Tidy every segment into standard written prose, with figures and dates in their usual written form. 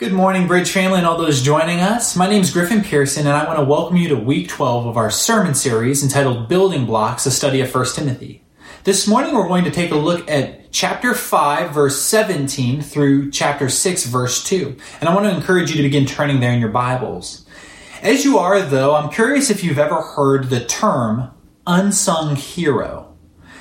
Good morning, Bridge family and all those joining us. My name is Griffin Pearson, and I want to welcome you to week 12 of our sermon series entitled Building Blocks, a study of 1 Timothy. This morning we're going to take a look at chapter 5, verse 17 through chapter 6, verse 2. And I want to encourage you to begin turning there in your Bibles. As you are, though, I'm curious if you've ever heard the term unsung hero.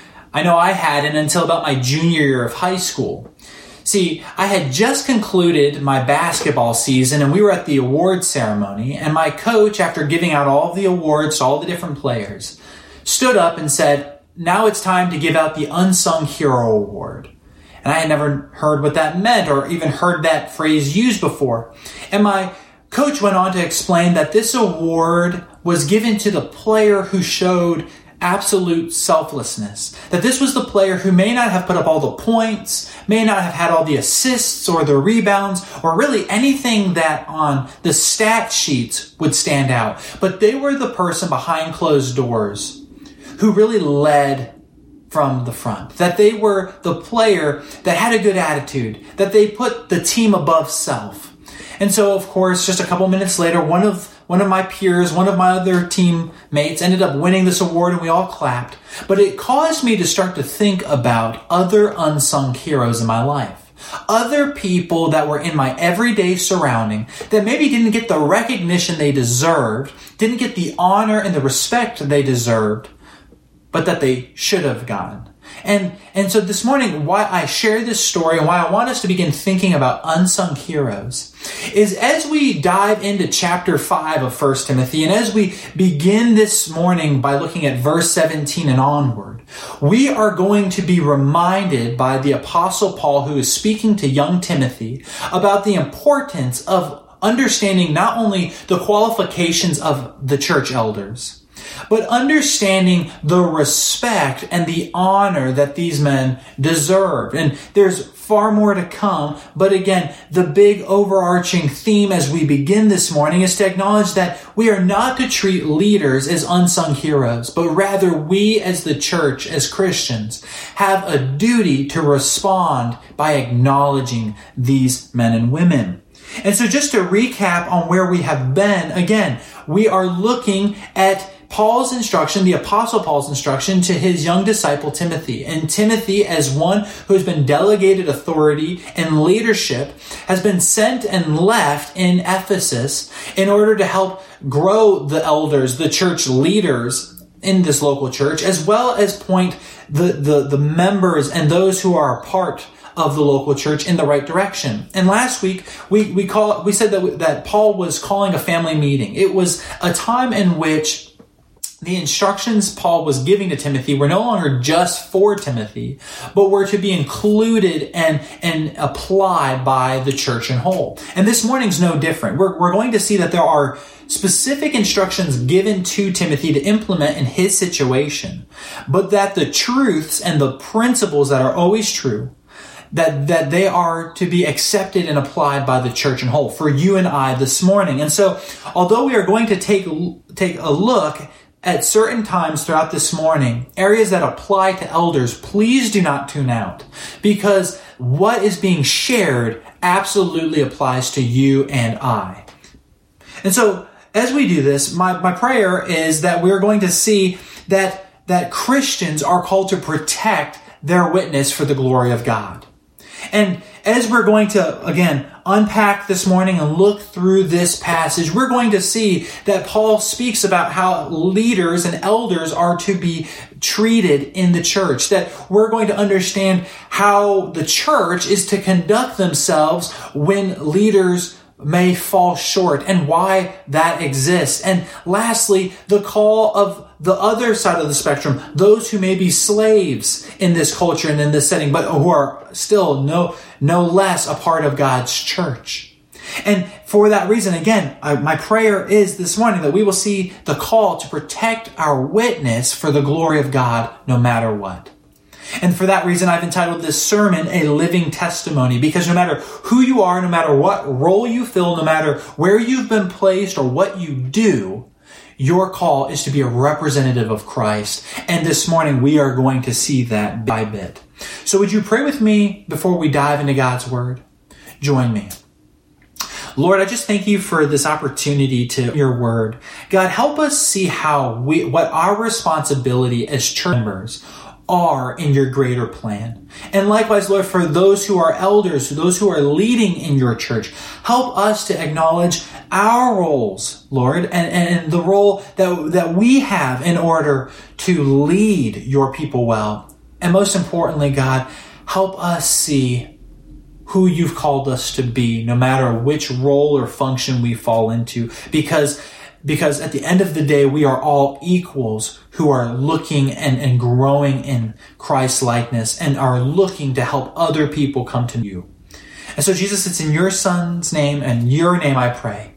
I know I hadn't until about my junior year of high school. See, I had just concluded my basketball season and we were at the awards ceremony, and my coach, after giving out all of the awards to all the different players, stood up and said, "Now it's time to give out the Unsung Hero Award." And I had never heard what that meant or even heard that phrase used before. And my coach went on to explain that this award was given to the player who showed absolute selflessness. That this was the player who may not have put up all the points, may not have had all the assists or the rebounds, or really anything that on the stat sheets would stand out. But they were the person behind closed doors who really led from the front. That they were the player that had a good attitude, that they put the team above self. And so, of course, just a couple minutes later, one of my peers, one of my other teammates ended up winning this award, and we all clapped. But it caused me to start to think about other unsung heroes in my life. Other people that were in my everyday surrounding that maybe didn't get the recognition they deserved, didn't get the honor and the respect they deserved, but that they should have gotten. And so this morning, why I share this story and why I want us to begin thinking about unsung heroes is as we dive into chapter 5 of 1 Timothy, and as we begin this morning by looking at verse 17 and onward, we are going to be reminded by the Apostle Paul, who is speaking to young Timothy, about the importance of understanding not only the qualifications of the church elders, but understanding the respect and the honor that these men deserve. And there's far more to come. But again, the big overarching theme as we begin this morning is to acknowledge that we are not to treat leaders as unsung heroes, but rather we as the church, as Christians, have a duty to respond by acknowledging these men and women. And so just to recap on where we have been, again, we are looking at Paul's instruction, the Apostle Paul's instruction to his young disciple Timothy. And Timothy, as one who has been delegated authority and leadership, has been sent and left in Ephesus in order to help grow the elders, the church leaders in this local church, as well as point the members and those who are a part of the local church in the right direction. And last week, we said that Paul was calling a family meeting. It was a time in which the instructions Paul was giving to Timothy were no longer just for Timothy, but were to be included and applied by the church in whole. And this morning's no different. We're going to see that there are specific instructions given to Timothy to implement in his situation, but that the truths and the principles that are always true, that they are to be accepted and applied by the church in whole for you and I this morning. And so, although we are going to take a look at certain times throughout this morning, areas that apply to elders, please do not tune out, because what is being shared absolutely applies to you and I. And so, as we do this, my prayer is that we're going to see that Christians are called to protect their witness for the glory of God. And as we're going to, again, unpack this morning and look through this passage, we're going to see that Paul speaks about how leaders and elders are to be treated in the church, that we're going to understand how the church is to conduct themselves when leaders may fall short and why that exists. And lastly, the call of the other side of the spectrum, those who may be slaves in this culture and in this setting, but who are still no less a part of God's church. And for that reason, again, my prayer is this morning that we will see the call to protect our witness for the glory of God no matter what. And for that reason, I've entitled this sermon, A Living Testimony, because no matter who you are, no matter what role you fill, no matter where you've been placed or what you do, your call is to be a representative of Christ. And this morning, we are going to see that bit by bit. So would you pray with me before we dive into God's Word? Join me. Lord, I just thank you for this opportunity to your word. God, help us see what our responsibility as church members are in your greater plan. And likewise, Lord, for those who are elders, those who are leading in your church, help us to acknowledge our roles, Lord, and the role that we have in order to lead your people well. And most importantly, God, help us see who you've called us to be, no matter which role or function we fall into, because at the end of the day, we are all equals who are looking and growing in Christ's likeness and are looking to help other people come to you. And so, Jesus, it's in your Son's name and your name I pray.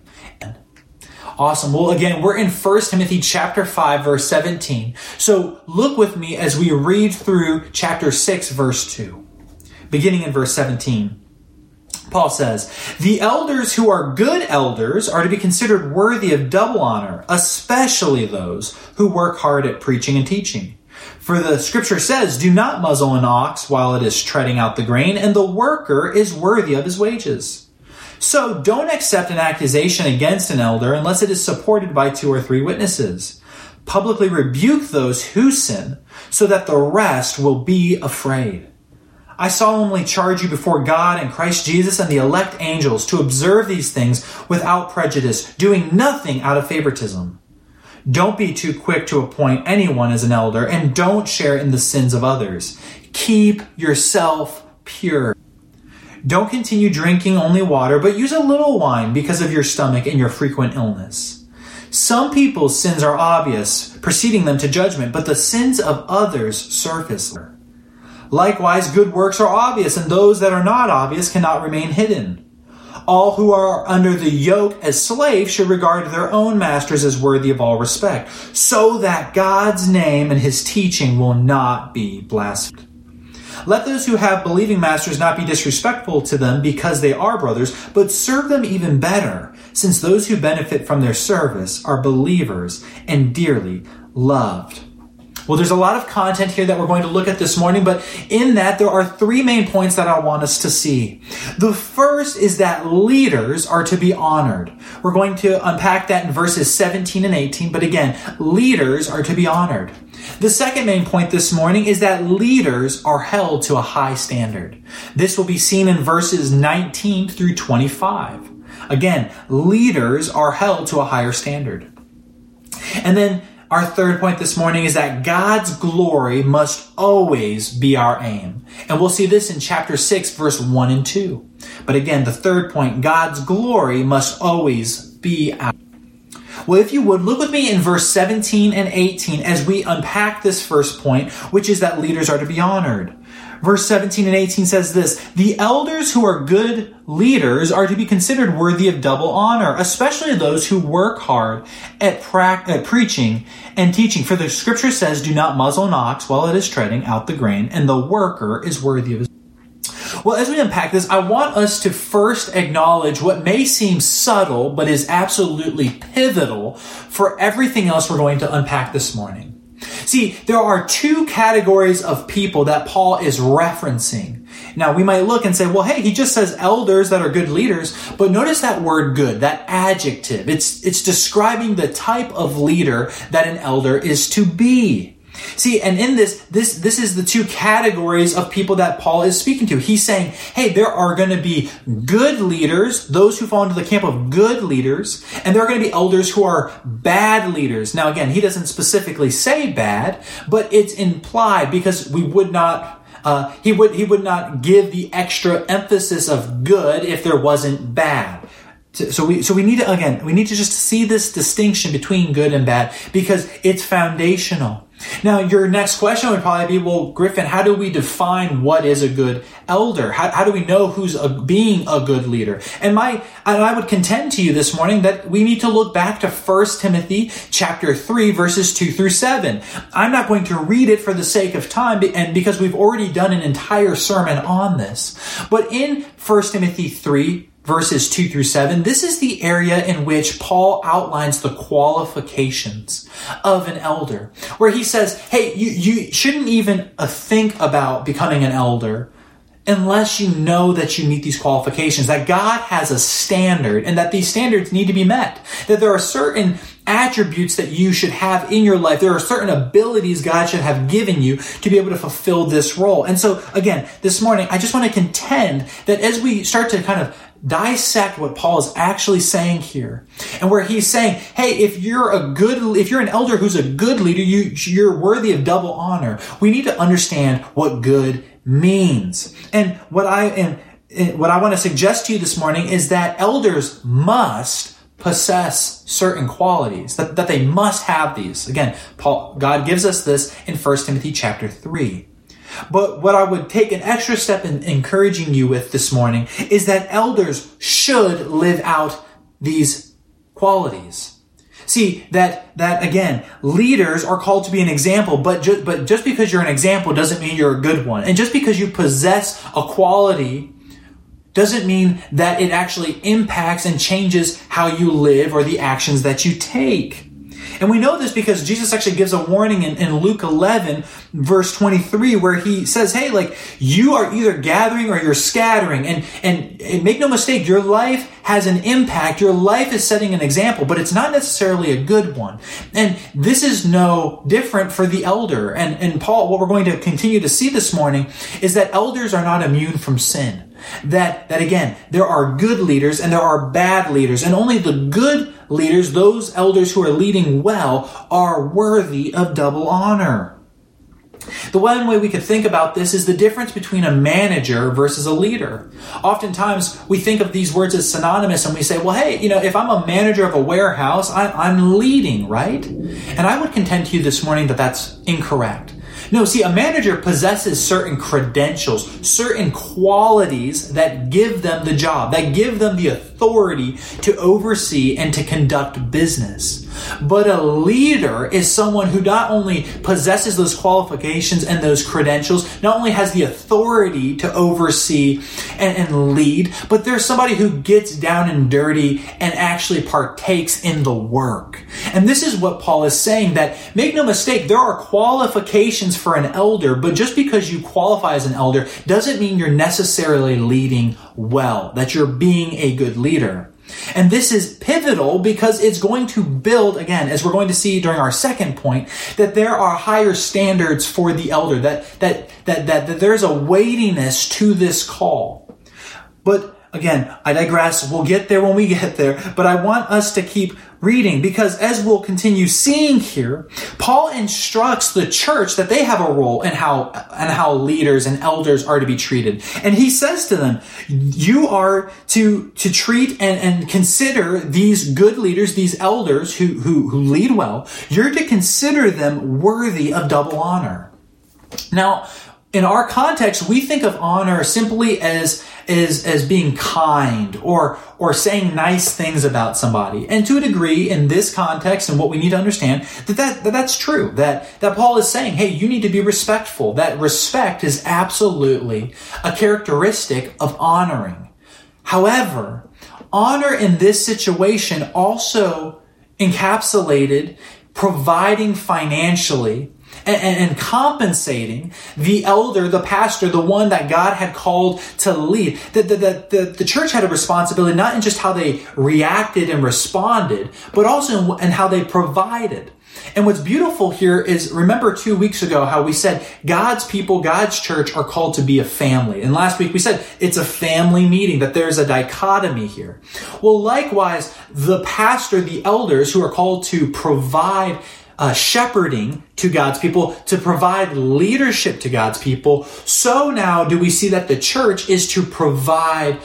Awesome. Well, again, we're in 1 Timothy chapter 5, verse 17. So look with me as we read through chapter 6, verse 2. Beginning in verse 17. Paul says, "The elders who are good elders are to be considered worthy of double honor, especially those who work hard at preaching and teaching. For the scripture says, 'Do not muzzle an ox while it is treading out the grain, and the worker is worthy of his wages.' So don't accept an accusation against an elder unless it is supported by 2 or 3 witnesses. Publicly rebuke those who sin, so that the rest will be afraid. I solemnly charge you before God and Christ Jesus and the elect angels to observe these things without prejudice, doing nothing out of favoritism. Don't be too quick to appoint anyone as an elder, and don't share in the sins of others. Keep yourself pure. Don't continue drinking only water, but use a little wine because of your stomach and your frequent illness. Some people's sins are obvious, preceding them to judgment, but the sins of others surface. Likewise, good works are obvious, and those that are not obvious cannot remain hidden. All who are under the yoke as slaves should regard their own masters as worthy of all respect, so that God's name and his teaching will not be blasphemed. Let those who have believing masters not be disrespectful to them because they are brothers, but serve them even better, since those who benefit from their service are believers and dearly loved." Well, there's a lot of content here that we're going to look at this morning, but in that there are 3 main points that I want us to see. The first is that leaders are to be honored. We're going to unpack that in verses 17 and 18, but again, leaders are to be honored. The second main point this morning is that leaders are held to a high standard. This will be seen in verses 19 through 25. Again, leaders are held to a higher standard. And then our third point this morning is that God's glory must always be our aim. And we'll see this in chapter 6, verse 1 and 2. But again, the third point, God's glory must always be our aim. Well, if you would, look with me in verse 17 and 18 as we unpack this first point, which is that leaders are to be honored. Verse 17 and 18 says this, "The elders who are good leaders are to be considered worthy of double honor, especially those who work hard at preaching and teaching. For the scripture says, 'Do not muzzle an ox while it is treading out the grain, and the worker is worthy of his.'" Well, as we unpack this, I want us to first acknowledge what may seem subtle, but is absolutely pivotal for everything else we're going to unpack this morning. See, there are 2 categories of people that Paul is referencing. Now, we might look and say, well, hey, he just says elders that are good leaders, but notice that word good, that adjective. It's describing the type of leader that an elder is to be. See, and in this is the 2 categories of people that Paul is speaking to. He's saying, hey, there are going to be good leaders, those who fall into the camp of good leaders, and there are going to be elders who are bad leaders. Now, again, he doesn't specifically say bad, but it's implied because we would not he would not give the extra emphasis of good if there wasn't bad. So we need to just see this distinction between good and bad because it's foundational. Now, your next question would probably be, well, Griffin, how do we define what is a good elder? How do we know who's being a good leader? And I would contend to you this morning that we need to look back to 1 Timothy chapter 3, verses 2 through 7. I'm not going to read it for the sake of time and because we've already done an entire sermon on this. But in 1 Timothy 3, verses 2 through 7, this is the area in which Paul outlines the qualifications of an elder, where he says, hey, you shouldn't even think about becoming an elder unless you know that you meet these qualifications, that God has a standard and that these standards need to be met, that there are certain attributes that you should have in your life. There are certain abilities God should have given you to be able to fulfill this role. And so again, this morning, I just want to contend that as we start to kind of dissect what Paul is actually saying here, and where he's saying, hey, if you're an elder who's a good leader, you're worthy of double honor. We need to understand what good means. And what I want to suggest to you this morning is that elders must possess certain qualities, that they must have these. Again, God gives us this in 1 Timothy chapter 3. But what I would take an extra step in encouraging you with this morning is that elders should live out these qualities. See, that again, leaders are called to be an example, but just because you're an example doesn't mean you're a good one. And just because you possess a quality doesn't mean that it actually impacts and changes how you live or the actions that you take. And we know this because Jesus actually gives a warning in Luke 11, verse 23, where he says, hey, like, you are either gathering or you're scattering. And make no mistake, your life has an impact. Your life is setting an example, but it's not necessarily a good one. And this is no different for the elder. And Paul, what we're going to continue to see this morning is that elders are not immune from sin. That again, there are good leaders and there are bad leaders, and only the good leaders, those elders who are leading well, are worthy of double honor. The one way we could think about this is the difference between a manager versus a leader. Oftentimes, we think of these words as synonymous and we say, well, hey, if I'm a manager of a warehouse, I'm leading, right? And I would contend to you this morning that that's incorrect. No, see, a manager possesses certain credentials, certain qualities that give them the job, that give them the authority to oversee and to conduct business. But a leader is someone who not only possesses those qualifications and those credentials, not only has the authority to oversee and lead, but there's somebody who gets down and dirty and actually partakes in the work. And this is what Paul is saying, that make no mistake, there are qualifications for an elder, but just because you qualify as an elder doesn't mean you're necessarily leading well, that you're being a good leader. And this is pivotal because it's going to build, again, as we're going to see during our second point, that there are higher standards for the elder, that there's a weightiness to this call. But again, I digress. We'll get there when we get there, but I want us to keep reading because as we'll continue seeing here, Paul instructs the church that they have a role in how leaders and elders are to be treated. And he says to them, you are to treat and consider these good leaders, these elders who lead well, you're to consider them worthy of double honor. Now, in our context, we think of honor simply as being kind or saying nice things about somebody. And to a degree, in this context and what we need to understand, that's true. That Paul is saying, hey, you need to be respectful. That respect is absolutely a characteristic of honoring. However, honor in this situation also encapsulated providing financially and compensating the elder, the pastor, the one that God had called to lead. The church had a responsibility not in just how they reacted and responded, but also in how they provided. And what's beautiful here is, remember 2 weeks ago how we said God's people, God's church are called to be a family. And last week we said it's a family meeting, that there's a dichotomy here. Well, likewise, the pastor, the elders who are called to provide shepherding to God's people, to provide leadership to God's people. So now do we see that the church is to provide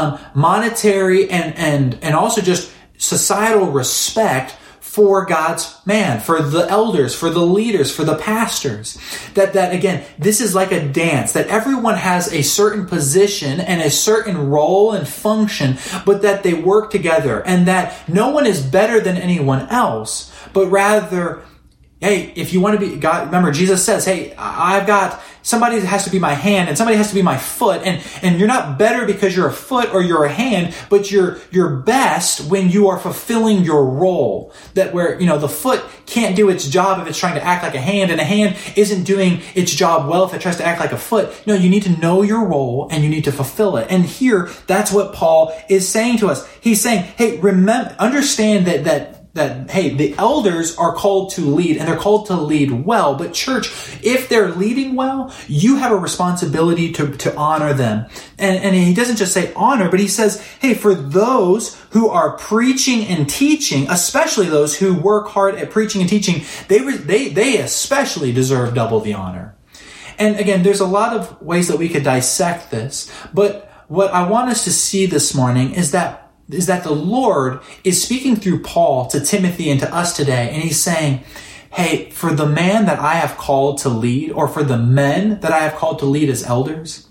monetary and also just societal respect for God's man, for the elders, for the leaders, for the pastors. That again, this is like a dance, that everyone has a certain position and a certain role and function, but that they work together and that no one is better than anyone else, but rather, hey, if you want to be God, remember Jesus says, hey, I've got somebody has to be my hand and somebody has to be my foot, and you're not better because you're a foot or you're a hand, but you're best when you are fulfilling your role. That where, the foot can't do its job if it's trying to act like a hand isn't doing its job well if it tries to act like a foot. No, you need to know your role and you need to fulfill it. And here, that's what Paul is saying to us. He's saying, hey, understand that hey, the elders are called to lead, and they're called to lead well. But church, if they're leading well, you have a responsibility to honor them. And he doesn't just say honor, but he says, hey, for those who are preaching and teaching, especially those who work hard at preaching and teaching, they especially deserve double the honor. And again, there's a lot of ways that we could dissect this, but what I want us to see this morning is that the Lord is speaking through Paul to Timothy and to us today. And he's saying, hey, for the man that I have called to lead, or for the men that I have called to lead as elders,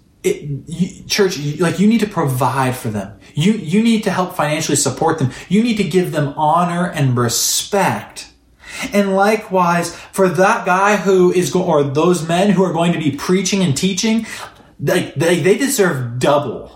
church, you need to provide for them. You need to help financially support them. You need to give them honor and respect. And likewise, for that guy or those men who are going to be preaching and teaching, they deserve double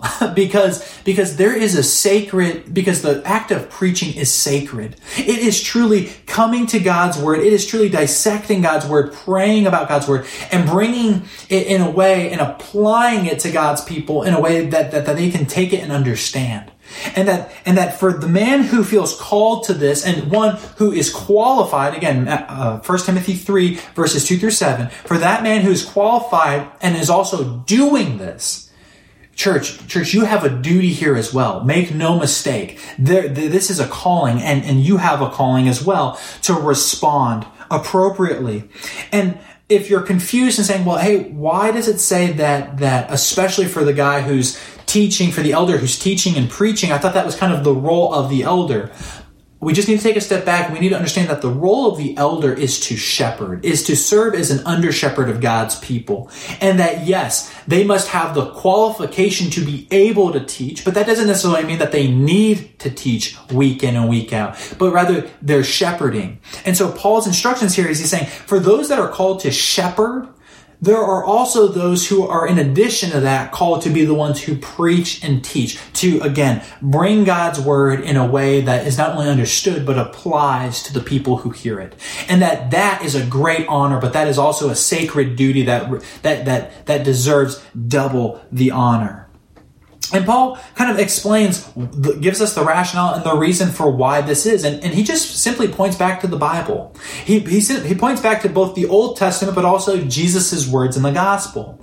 because there is because the act of preaching is sacred. It is truly coming to God's word. It is truly dissecting God's word, praying about God's word, and bringing it in a way and applying it to God's people in a way that they can take it and understand. And that for the man who feels called to this, and one who is qualified, again, 1 Timothy 3 verses 2 through 7, for that man who is qualified and is also doing this, church, you have a duty here as well. Make no mistake. This is a calling, and you have a calling as well to respond appropriately. And if you're confused and saying, well, hey, why does it say that especially for the guy who's teaching, for the elder who's teaching and preaching, I thought that was kind of the role of the elder. We just need to take a step back, and we need to understand that the role of the elder is to shepherd, is to serve as an under shepherd of God's people. And that, yes, they must have the qualification to be able to teach, but that doesn't necessarily mean that they need to teach week in and week out, but rather they're shepherding. And so Paul's instructions here is he's saying, for those that are called to shepherd, there are also those who are, in addition to that, called to be the ones who preach and teach, to, again, bring God's word in a way that is not only understood, but applies to the people who hear it. And that is a great honor, but that is also a sacred duty that deserves double the honor. And Paul kind of gives us the rationale and the reason for why this is. And he just simply points back to the Bible. He points back to both the Old Testament, but also Jesus' words in the gospel.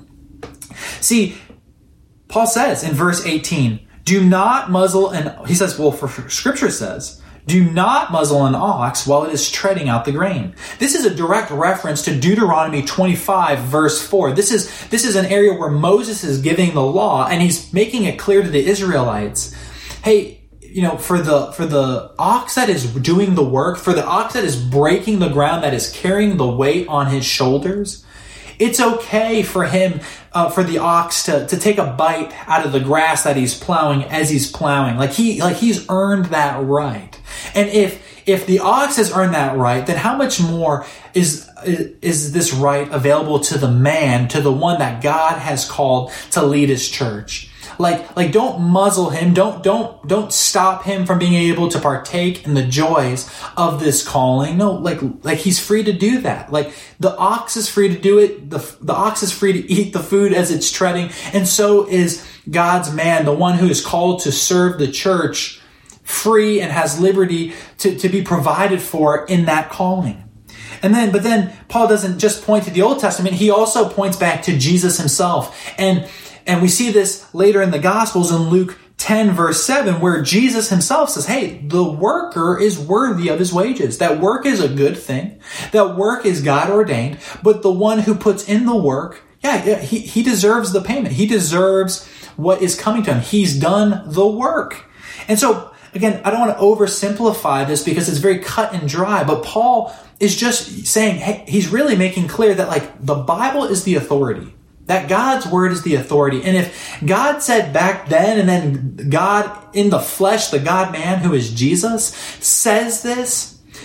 See, Paul says in verse 18, do not muzzle he says, well, for Scripture says, do not muzzle an ox while it is treading out the grain. This is a direct reference to Deuteronomy 25 verse 4. This is an area where Moses is giving the law, and he's making it clear to the Israelites, hey, for the ox that is doing the work, for the ox that is breaking the ground, that is carrying the weight on his shoulders, it's okay for him, for the ox to take a bite out of the grass that he's plowing as he's plowing. Like he's earned that right. And if the ox has earned that right, then how much more is this right available to the man, to the one that God has called to lead his church? Like don't muzzle him. Don't stop him from being able to partake in the joys of this calling. No, like he's free to do that. Like the ox is free to do it. The ox is free to eat the food as it's treading. And so is God's man, the one who is called to serve the church, free and has liberty to be provided for in that calling. But then Paul doesn't just point to the Old Testament. He also points back to Jesus himself. And we see this later in the Gospels in Luke 10 verse 7, where Jesus himself says, hey, the worker is worthy of his wages. That work is a good thing. That work is God ordained. But the one who puts in the work, he deserves the payment. He deserves what is coming to him. He's done the work. And so, again, I don't want to oversimplify this because it's very cut and dry, but Paul is just saying, hey, he's really making clear that the Bible is the authority. That God's word is the authority. And if God said back then, and then God in the flesh, the God man who is Jesus, says this,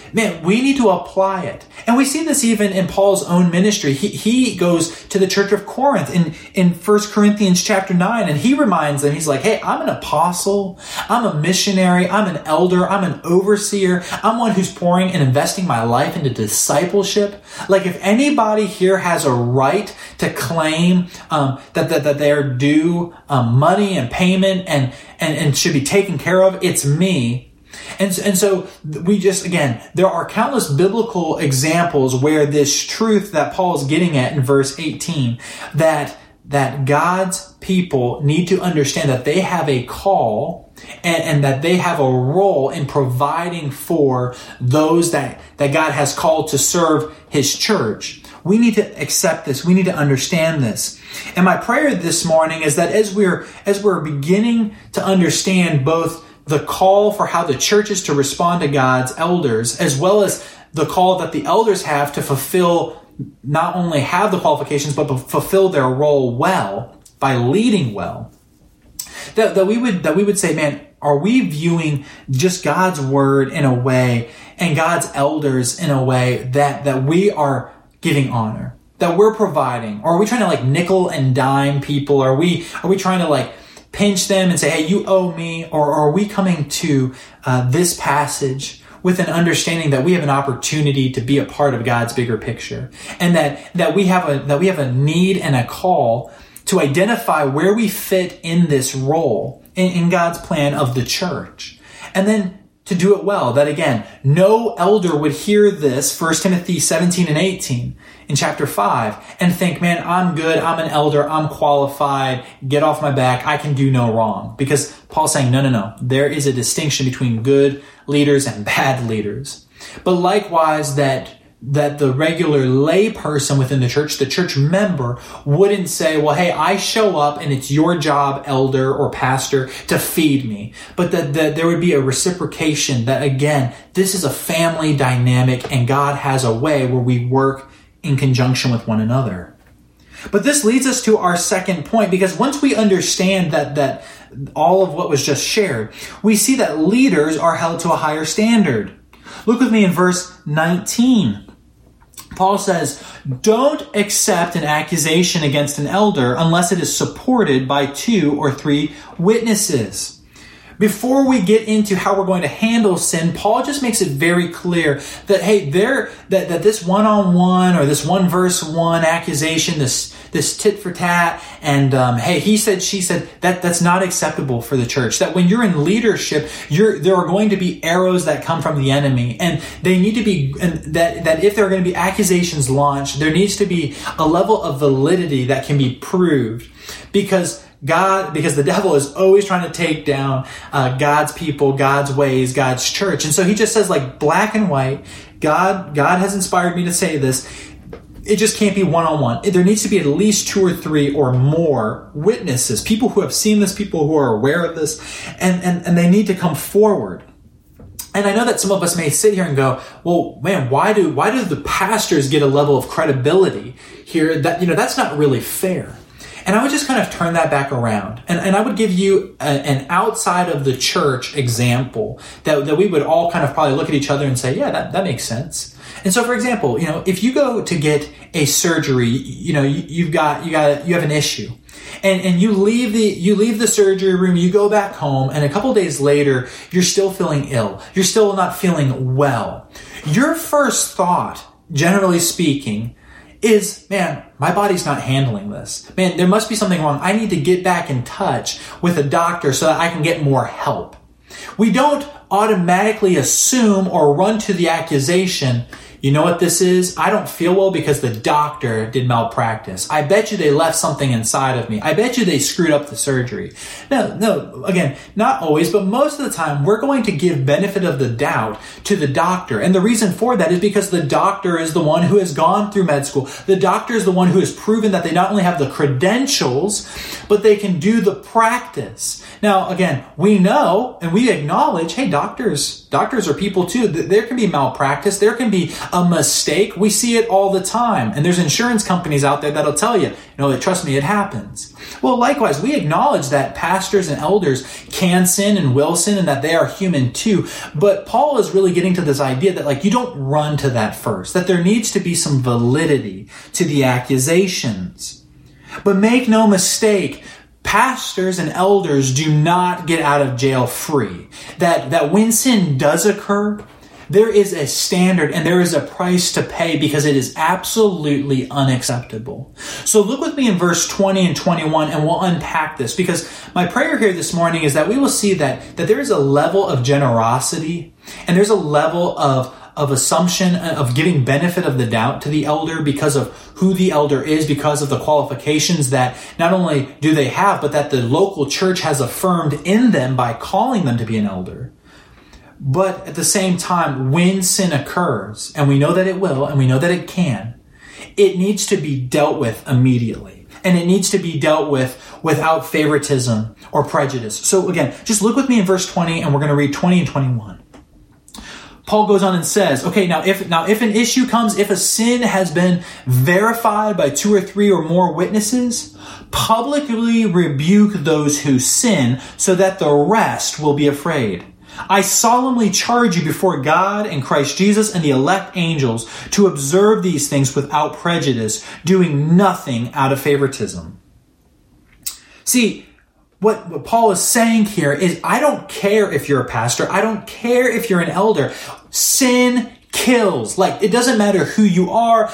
man, we need to apply it. And we see this even in Paul's own ministry. He goes to the church of Corinth in 1 Corinthians chapter 9, and he reminds them, he's like, hey, I'm an apostle, I'm a missionary, I'm an elder, I'm an overseer, I'm one who's pouring and investing my life into discipleship. Like, if anybody here has a right to claim that they're due money and payment and should be taken care of, it's me. And so we just, again, there are countless biblical examples where this truth that Paul is getting at in verse 18, that God's people need to understand that they have a call and that they have a role in providing for those that God has called to serve his church. We need to accept this. We need to understand this. And my prayer this morning is that as we're beginning to understand both the call for how the church is to respond to God's elders, as well as the call that the elders have to fulfill, not only have the qualifications, but fulfill their role well by leading well, that we would say, man, are we viewing just God's word in a way and God's elders in a way that we are giving honor, that we're providing? Or are we trying to like nickel and dime people? Are we trying to like pinch them and say, hey, you owe me? Or are we coming to this passage with an understanding that we have an opportunity to be a part of God's bigger picture, and that we have a need and a call to identify where we fit in this role in God's plan of the church, and then to do it well? That again, no elder would hear this, 1 Timothy 17 and 18 in chapter 5, and think, man, I'm good, I'm an elder, I'm qualified, get off my back, I can do no wrong. Because Paul's saying, no, there is a distinction between good leaders and bad leaders. But likewise, that the regular lay person within the church member, wouldn't say, well, hey, I show up and it's your job, elder or pastor, to feed me. But that there would be a reciprocation that, again, this is a family dynamic and God has a way where we work in conjunction with one another. But this leads us to our second point, because once we understand that all of what was just shared, we see that leaders are held to a higher standard. Look with me in verse 19. Paul says, don't accept an accusation against an elder unless it is supported by 2 or 3 witnesses. Before we get into how we're going to handle sin, Paul just makes it very clear that, hey, that this one-on-one or this one verse one accusation, this tit for tat, and hey, he said, she said, that's not acceptable for the church. That when you're in leadership, there are going to be arrows that come from the enemy, and they need to be, and that if there are going to be accusations launched, there needs to be a level of validity that can be proved, because the devil is always trying to take down God's people, God's ways, God's church. And so he just says, like, black and white, God has inspired me to say this. It just can't be one-on-one. There needs to be at least 2 or 3 or more witnesses, people who have seen this, people who are aware of this, and they need to come forward. And I know that some of us may sit here and go, well, man, why do the pastors get a level of credibility here? That, that's not really fair. And I would just kind of turn that back around. And I would give you an outside of the church example that we would all kind of probably look at each other and say, yeah, that makes sense. And so, for example, if you go to get a surgery, you have an issue. And you leave the surgery room, you go back home, and a couple days later, you're still feeling ill. You're still not feeling well. Your first thought, generally speaking, is, man, my body's not handling this. Man, there must be something wrong. I need to get back in touch with a doctor so that I can get more help. We don't automatically assume or run to the accusation, you know what this is? I don't feel well because the doctor did malpractice. I bet you they left something inside of me. I bet you they screwed up the surgery. No, again, not always, but most of the time we're going to give benefit of the doubt to the doctor. And the reason for that is because the doctor is the one who has gone through med school. The doctor is the one who has proven that they not only have the credentials, but they can do the practice. Now, again, we know and we acknowledge acknowledge, hey, doctors are people too. There can be malpractice. There can be a mistake. We see it all the time. And there's insurance companies out there that'll tell you, trust me, it happens. Well, likewise, we acknowledge that pastors and elders can sin and will sin and that they are human too. But Paul is really getting to this idea that you don't run to that first, that there needs to be some validity to the accusations. But make no mistake, pastors and elders do not get out of jail free. That when sin does occur, there is a standard and there is a price to pay because it is absolutely unacceptable. So look with me in verse 20 and 21 and we'll unpack this, because my prayer here this morning is that we will see that there is a level of generosity and there's a level of assumption of giving benefit of the doubt to the elder because of who the elder is, because of the qualifications that not only do they have, but that the local church has affirmed in them by calling them to be an elder. But at the same time, when sin occurs, and we know that it will, and we know that it can, it needs to be dealt with immediately. And it needs to be dealt with without favoritism or prejudice. So again, just look with me in verse 20, and we're going to read 20 and 21. Paul goes on and says, okay, now if an issue comes, if a sin has been verified by 2 or 3 or more witnesses, publicly rebuke those who sin so that the rest will be afraid. I solemnly charge you before God and Christ Jesus and the elect angels to observe these things without prejudice, doing nothing out of favoritism. See, what Paul is saying here is, I don't care if you're a pastor. I don't care if you're an elder. Sin kills. It doesn't matter who you are.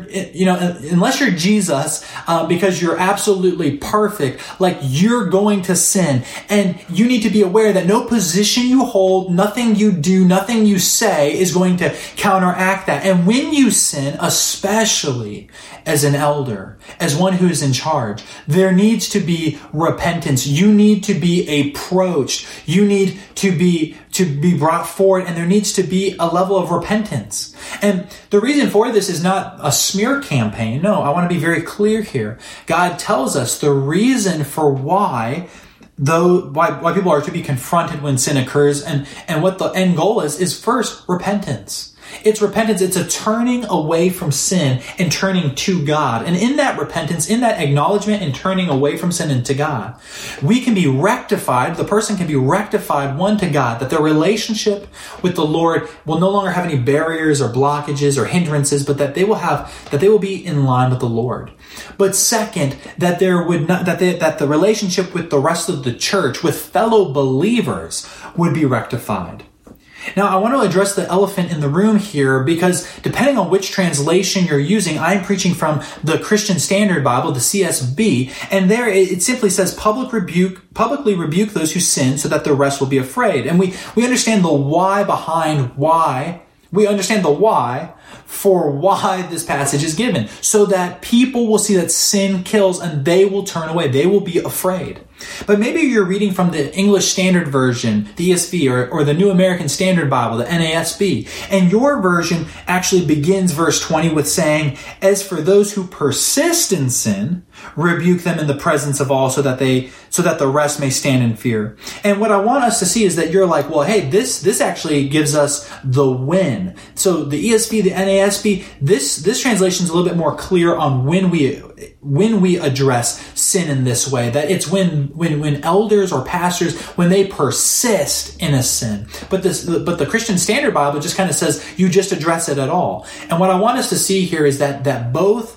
Unless you're Jesus, because you're absolutely perfect, you're going to sin. And you need to be aware that no position you hold, nothing you do, nothing you say is going to counteract that. And when you sin, especially as an elder, as one who is in charge, there needs to be repentance. You need to be approached. You need to be brought forward, and there needs to be a level of repentance. And the reason for this is not a smear campaign. No, I want to be very clear here. God tells us the reason for why people are to be confronted when sin occurs, and what the end goal is first repentance. It's repentance. It's a turning away from sin and turning to God. And in that repentance, in that acknowledgement and turning away from sin and to God, we can be rectified. The person can be rectified, one, to God, that their relationship with the Lord will no longer have any barriers or blockages or hindrances, but that they will be in line with the Lord. But second, that the relationship with the rest of the church, with fellow believers, would be rectified. Now, I want to address the elephant in the room here, because depending on which translation you're using, I'm preaching from the Christian Standard Bible, the CSB, and there it simply says publicly rebuke those who sin so that the rest will be afraid. And we understand the why behind why. We understand the why for why this passage is given, so that people will see that sin kills and they will turn away. They will be afraid. But maybe you're reading from the English Standard Version, the ESV, or the New American Standard Bible, the NASB, and your version actually begins verse 20 with saying, as for those who persist in sin, rebuke them in the presence of all so that the rest may stand in fear. And what I want us to see is that you're like, well, hey, this actually gives us the win. So the ESV, the NASB, this translation is a little bit more clear on when we address sin in this way, that it's when elders or pastors, when they persist in a sin. But the Christian Standard Bible just kind of says you just address it at all. And what I want us to see here is that both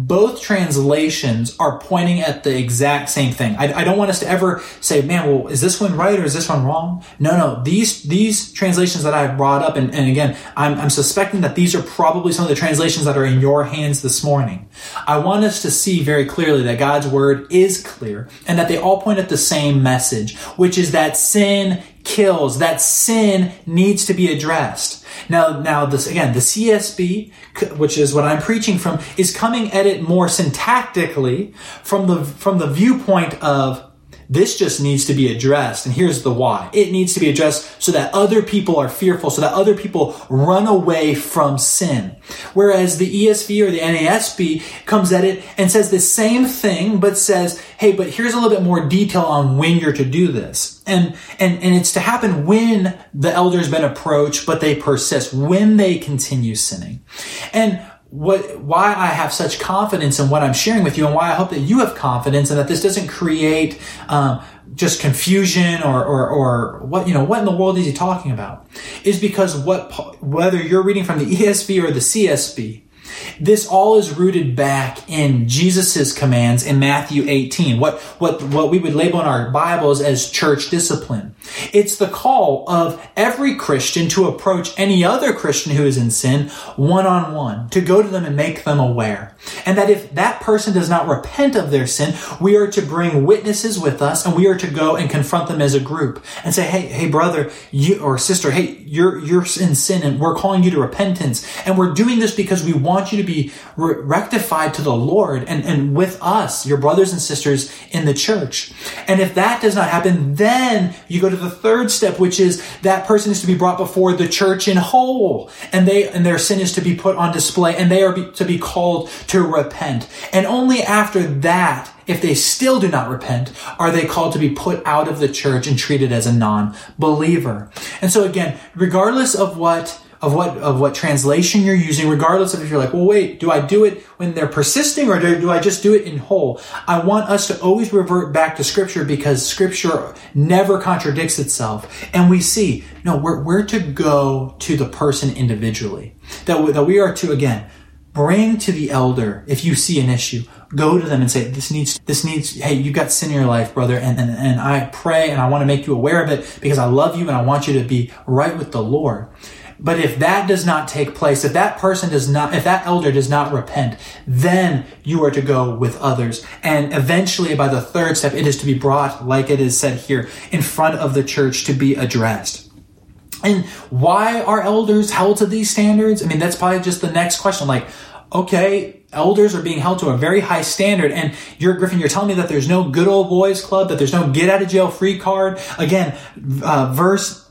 translations are pointing at the exact same thing. I don't want us to ever say, man, well, is this one right or is this one wrong? No. These translations that I brought up, and again, I'm suspecting that these are probably some of the translations that are in your hands this morning. I want us to see very clearly that God's word is clear and that they all point at the same message, which is that sin kills, that sin needs to be addressed. Now this again, the CSB, which is what I'm preaching from, is coming at it more syntactically from the viewpoint of This just needs to be addressed. And here's the why. It needs to be addressed so that other people are fearful, so that other people run away from sin. Whereas the ESV or the NASB comes at it and says the same thing, but says, hey, but here's a little bit more detail on when you're to do this. And it's to happen when the elder's been approached, but they persist, when they continue sinning. And why I have such confidence in what I'm sharing with you, and why I hope that you have confidence and that this doesn't create just confusion or what in the world is he talking about, is because whether you're reading from the ESV or the CSB, this all is rooted back in Jesus' commands in Matthew 18, what we would label in our Bibles as church discipline. It's the call of every Christian to approach any other Christian who is in sin one-on-one, to go to them and make them aware. And that if that person does not repent of their sin, we are to bring witnesses with us, and we are to go and confront them as a group and say, hey brother, or sister, hey, you're in sin and we're calling you to repentance. And we're doing this because we want you to be rectified to the Lord and with us, your brothers and sisters in the church. And if that does not happen, then you go to the third step, which is that person is to be brought before the church in whole, and their sin is to be put on display, and they are to be called to repent. And only after that, if they still do not repent, are they called to be put out of the church and treated as a non-believer. And so again, regardless of what translation you're using, regardless of if you're like, well, wait, do I do it when they're persisting, or do I just do it in whole? I want us to always revert back to Scripture, because Scripture never contradicts itself. And we see, no, we're to go to the person individually. That we are to, again, bring to the elder, if you see an issue, go to them and say, this needs, hey, you've got sin in your life, brother, and I pray and I want to make you aware of it because I love you and I want you to be right with the Lord. But if that does not take place, if that elder does not repent, then you are to go with others. And eventually, by the third step, it is to be brought, like it is said here, in front of the church to be addressed. And why are elders held to these standards? I mean, that's probably just the next question. Like, okay, elders are being held to a very high standard, and you're telling me that there's no good old boys club, that there's no get out of jail free card. Again, verse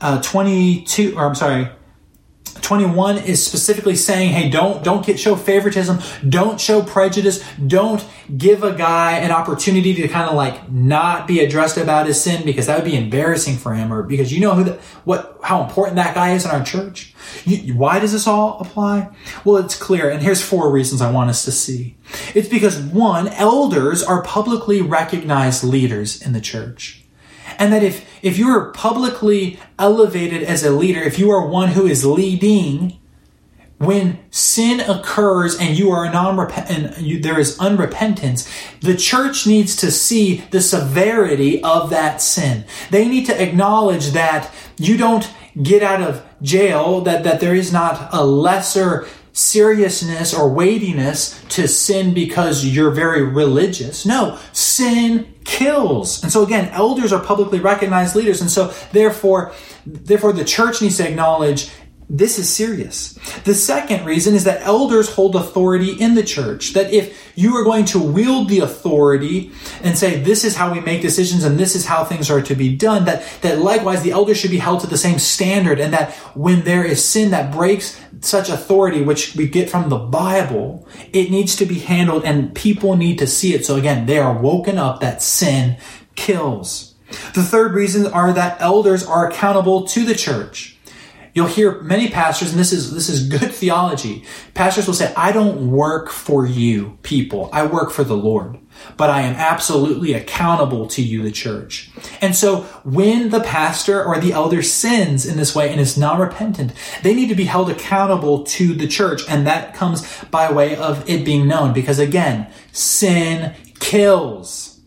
21 is specifically saying, hey, don't show favoritism, don't show prejudice, don't give a guy an opportunity to kind of like not be addressed about his sin, because that would be embarrassing for him, or because you know how important that guy is in our church. Why does this all apply? Well, it's clear, and here's 4 reasons I want us to see. It's because 1, elders are publicly recognized leaders in the church. And that if you are publicly elevated as a leader, if you are one who is leading, when sin occurs and you are there is unrepentance, the church needs to see the severity of that sin. They need to acknowledge that you don't get out of jail, that there is not a lesser seriousness or weightiness to sin because you're very religious. No, sin kills. And so again, elders are publicly recognized leaders. And so therefore the church needs to acknowledge this is serious. The second reason is that elders hold authority in the church. That if you are going to wield the authority and say, this is how we make decisions and this is how things are to be done, that likewise the elders should be held to the same standard, and that when there is sin that breaks such authority, which we get from the Bible, it needs to be handled and people need to see it. So again, they are woken up that sin kills. The third reason are that elders are accountable to the church. You'll hear many pastors, and this is good theology. Pastors will say, I don't work for you people. I work for the Lord, but I am absolutely accountable to you, the church. And so when the pastor or the elder sins in this way and is non-repentant, they need to be held accountable to the church. And that comes by way of it being known, because again, sin kills.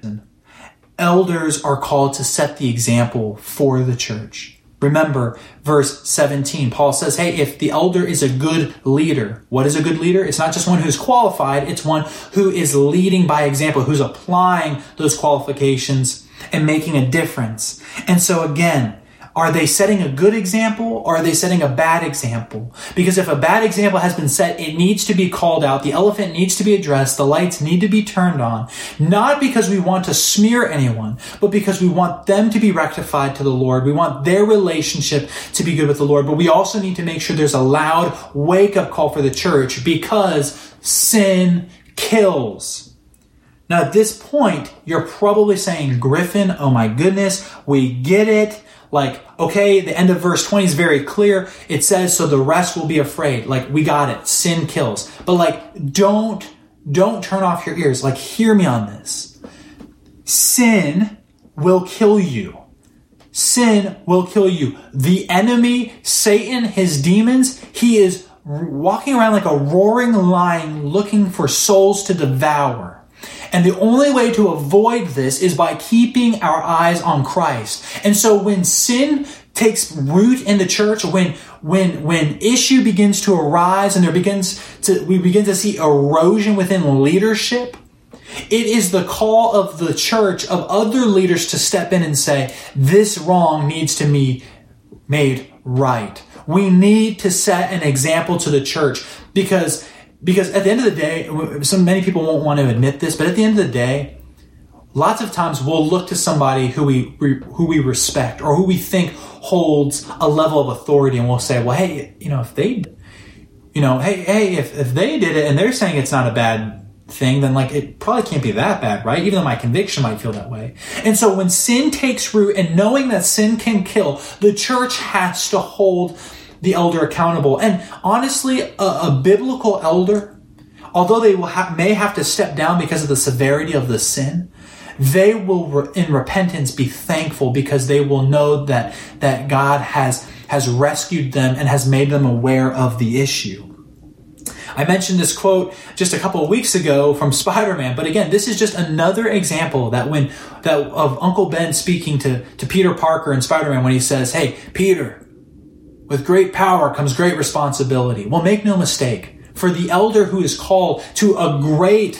Elders are called to set the example for the church. Remember verse 17, Paul says, hey, if the elder is a good leader, what is a good leader? It's not just one who's qualified, it's one who is leading by example, who's applying those qualifications and making a difference. And so again, Are they setting a good example or are they setting a bad example? Because if a bad example has been set, it needs to be called out. The elephant needs to be addressed. The lights need to be turned on. Not because we want to smear anyone, but because we want them to be rectified to the Lord. We want their relationship to be good with the Lord. But we also need to make sure there's a loud wake-up call for the church because sin kills. Now, at this point, you're probably saying, Griffin, oh my goodness, we get it. Like, okay, the end of verse 20 is very clear. It says, so the rest will be afraid. Like, we got it. Sin kills. But like, don't turn off your ears. Like, hear me on this. Sin will kill you. Sin will kill you. The enemy, Satan, his demons, he is walking around like a roaring lion looking for souls to devour. And the only way to avoid this is by keeping our eyes on Christ. And so when sin takes root in the church, when issue begins to arise and we begin to see erosion within leadership, it is the call of the church, of other leaders to step in and say, this wrong needs to be made right. We need to set an example to the church because at the end of the day, many people won't want to admit this, but at the end of the day, lots of times we'll look to somebody who we respect or who we think holds a level of authority, and we'll say, well, hey, if they did it and they're saying it's not a bad thing, then like it probably can't be that bad, right? Even though my conviction might feel that way. And so when sin takes root and knowing that sin can kill, the church has to hold the elder accountable. And honestly, a biblical elder, although they may have to step down because of the severity of the sin, they will, in repentance, be thankful because they will know that God has rescued them and has made them aware of the issue. I mentioned this quote just a couple of weeks ago from Spider-Man, but again, this is just another example of Uncle Ben speaking to Peter Parker in Spider-Man when he says, hey, Peter, with great power comes great responsibility. Well, make no mistake, for the elder who is called to a great,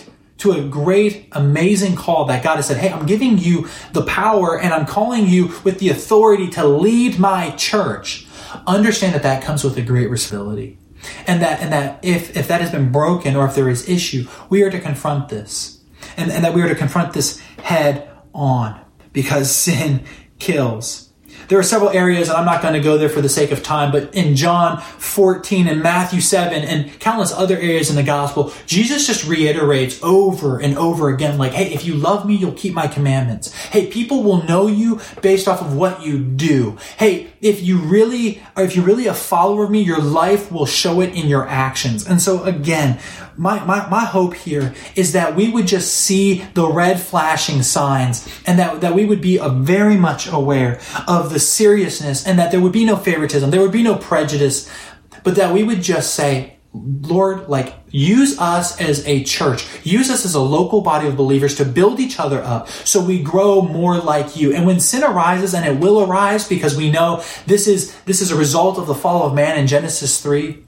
amazing call that God has said, hey, I'm giving you the power and I'm calling you with the authority to lead my church. Understand that comes with a great responsibility. And that if that has been broken or if there is issue, we are to confront this. And that we are to confront this head on because sin kills. There are several areas, and I'm not going to go there for the sake of time, but in John 14 and Matthew 7 and countless other areas in the gospel, Jesus just reiterates over and over again, like, hey, if you love me, you'll keep my commandments. Hey, people will know you based off of what you do. Hey, if you're really a follower of me, your life will show it in your actions. And so again, my hope here is that we would just see the red flashing signs and that we would be very much aware of the seriousness and that there would be no favoritism, there would be no prejudice, but that we would just say, Lord, use us as a church, use us as a local body of believers to build each other up so we grow more like you. And when sin arises, and it will arise because we know this is a result of the fall of man in Genesis 3,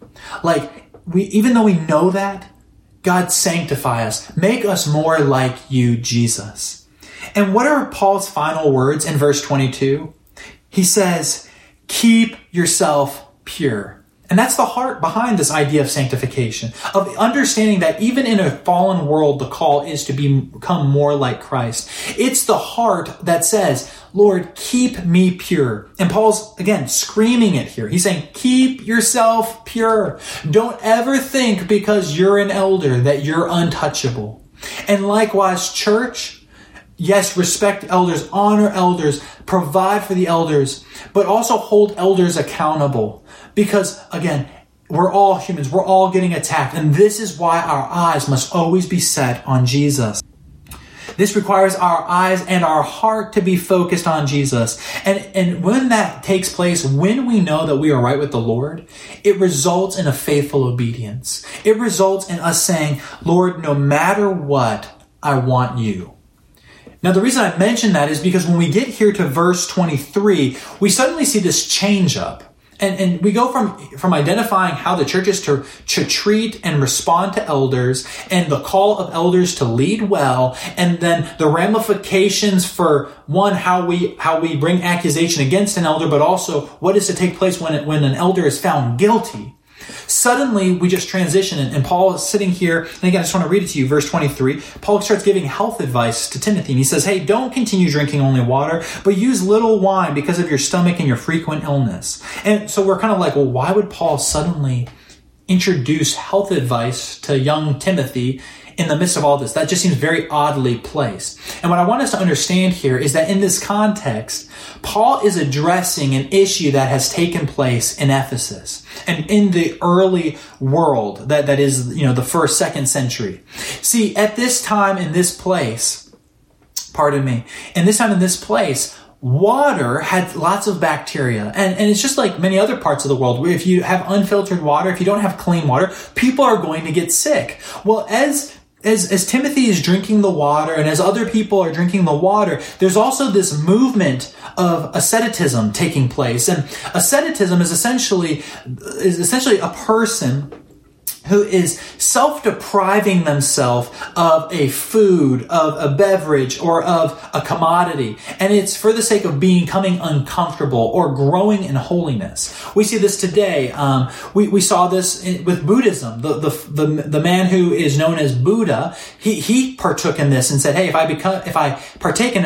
even though we know that, God, sanctify us, make us more like you, Jesus. And what are Paul's final words in verse 22? He says, keep yourself pure. And that's the heart behind this idea of sanctification, of understanding that even in a fallen world, the call is to become more like Christ. It's the heart that says, Lord, keep me pure. And Paul's, again, screaming it here. He's saying, keep yourself pure. Don't ever think because you're an elder that you're untouchable. And likewise, church, yes, respect elders, honor elders, provide for the elders, but also hold elders accountable. Because, again, we're all humans. We're all getting attacked. And this is why our eyes must always be set on Jesus. This requires our eyes and our heart to be focused on Jesus. And when that takes place, when we know that we are right with the Lord, it results in a faithful obedience. It results in us saying, Lord, no matter what, I want you. Now, the reason I mention that is because when we get here to verse 23, we suddenly see this change up. And we go from identifying how the church is to treat and respond to elders, and the call of elders to lead well, and then the ramifications for one, how we bring accusation against an elder, but also what is to take place when an elder is found guilty. Suddenly, we just transition, and Paul is sitting here, and again, I just want to read it to you, verse 23. Paul starts giving health advice to Timothy, and he says, hey, don't continue drinking only water, but use little wine because of your stomach and your frequent illness. And so we're kind of like, well, why would Paul suddenly introduce health advice to young Timothy in the midst of all this? That just seems very oddly placed. And what I want us to understand here is that in this context, Paul is addressing an issue that has taken place in Ephesus and in the early world that is, the 1st, 2nd century. See, at this time in this place, water had lots of bacteria. And it's just like many other parts of the world where if you have unfiltered water, if you don't have clean water, people are going to get sick. Well, as Timothy is drinking the water and as other people are drinking the water, there's also this movement of asceticism taking place. And asceticism is essentially a person who is self-depriving themselves of a food, of a beverage, or of a commodity. And it's for the sake of becoming uncomfortable or growing in holiness. We see this today. We saw this with Buddhism. The man who is known as Buddha, he partook in this and said, hey, if I partake in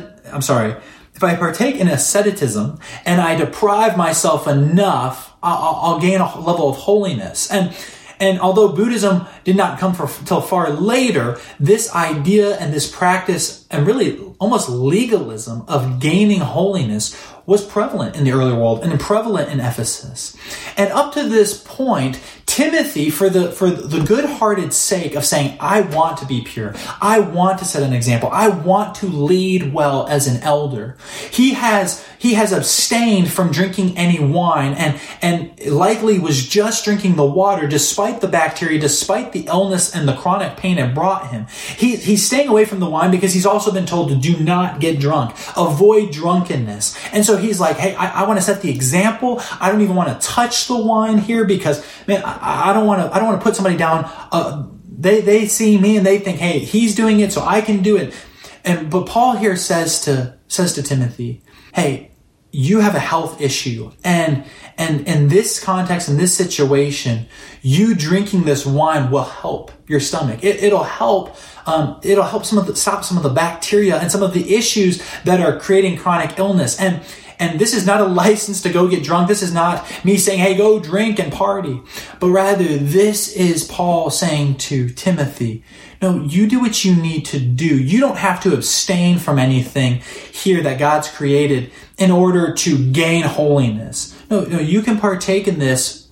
asceticism and I deprive myself enough, I'll gain a level of holiness. And although Buddhism did not come till far later, this idea and this practice and really almost legalism of gaining holiness was prevalent in the early world and prevalent in Ephesus. And up to this point, Timothy, for the good-hearted sake of saying, I want to be pure, I want to set an example, I want to lead well as an elder, he has abstained from drinking any wine and likely was just drinking the water despite the bacteria, despite the illness and the chronic pain it brought him. He's staying away from the wine because he's also been told to do not get drunk, avoid drunkenness. And so he's like, hey, I want to set the example. I don't even want to touch the wine here because, man, I don't want to put somebody down. They see me and they think, hey, he's doing it, so I can do it. But Paul here says to Timothy, hey, you have a health issue. And in this context, in this situation, you drinking this wine will help your stomach. It'll help stop some of the bacteria and some of the issues that are creating chronic illness. And this is not a license to go get drunk. This is not me saying, hey, go drink and party. But rather, this is Paul saying to Timothy, no, you do what you need to do. You don't have to abstain from anything here that God's created in order to gain holiness. No, you can partake in this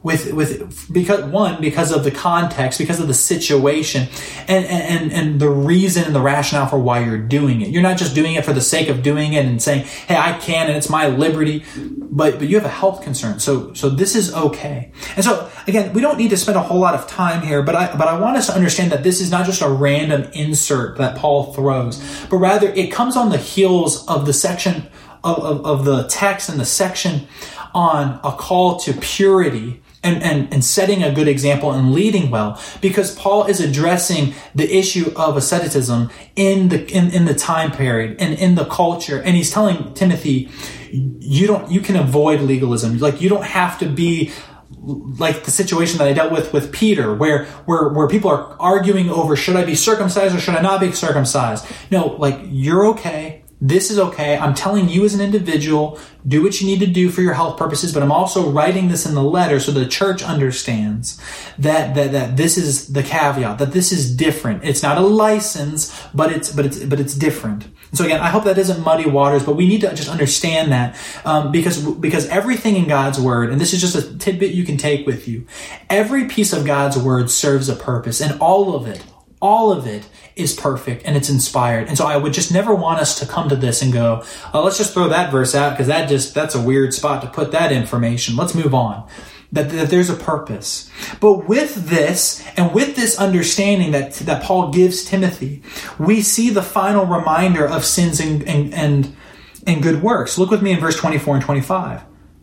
because of the context, because of the situation, and the reason and the rationale for why you're doing it. You're not just doing it for the sake of doing it and saying, hey, I can and it's my liberty, but you have a health concern. So this is okay. And so again, we don't need to spend a whole lot of time here, but I want us to understand that this is not just a random insert that Paul throws, but rather it comes on the heels of the section of the text and the section on a call to purity and setting a good example and leading well, because Paul is addressing the issue of asceticism in the time period and in the culture, and he's telling Timothy, you can avoid legalism. Like, you don't have to be like the situation that I dealt with Peter, where people are arguing over, should I be circumcised or should I not be circumcised? No, like, you're okay. This is okay. I'm telling you as an individual, do what you need to do for your health purposes, but I'm also writing this in the letter so the church understands that this is the caveat, that this is different. It's not a license, but it's different. And so again, I hope that doesn't muddy waters, but we need to just understand that, because everything in God's word, and this is just a tidbit you can take with you, every piece of God's word serves a purpose, and all of it is perfect and it's inspired. And so I would just never want us to come to this and go, oh, let's just throw that verse out because that's a weird spot to put that information. Let's move on. That there's a purpose. But with this and with this understanding that Paul gives Timothy, we see the final reminder of sins and good works. Look with me in verse 24 and 25.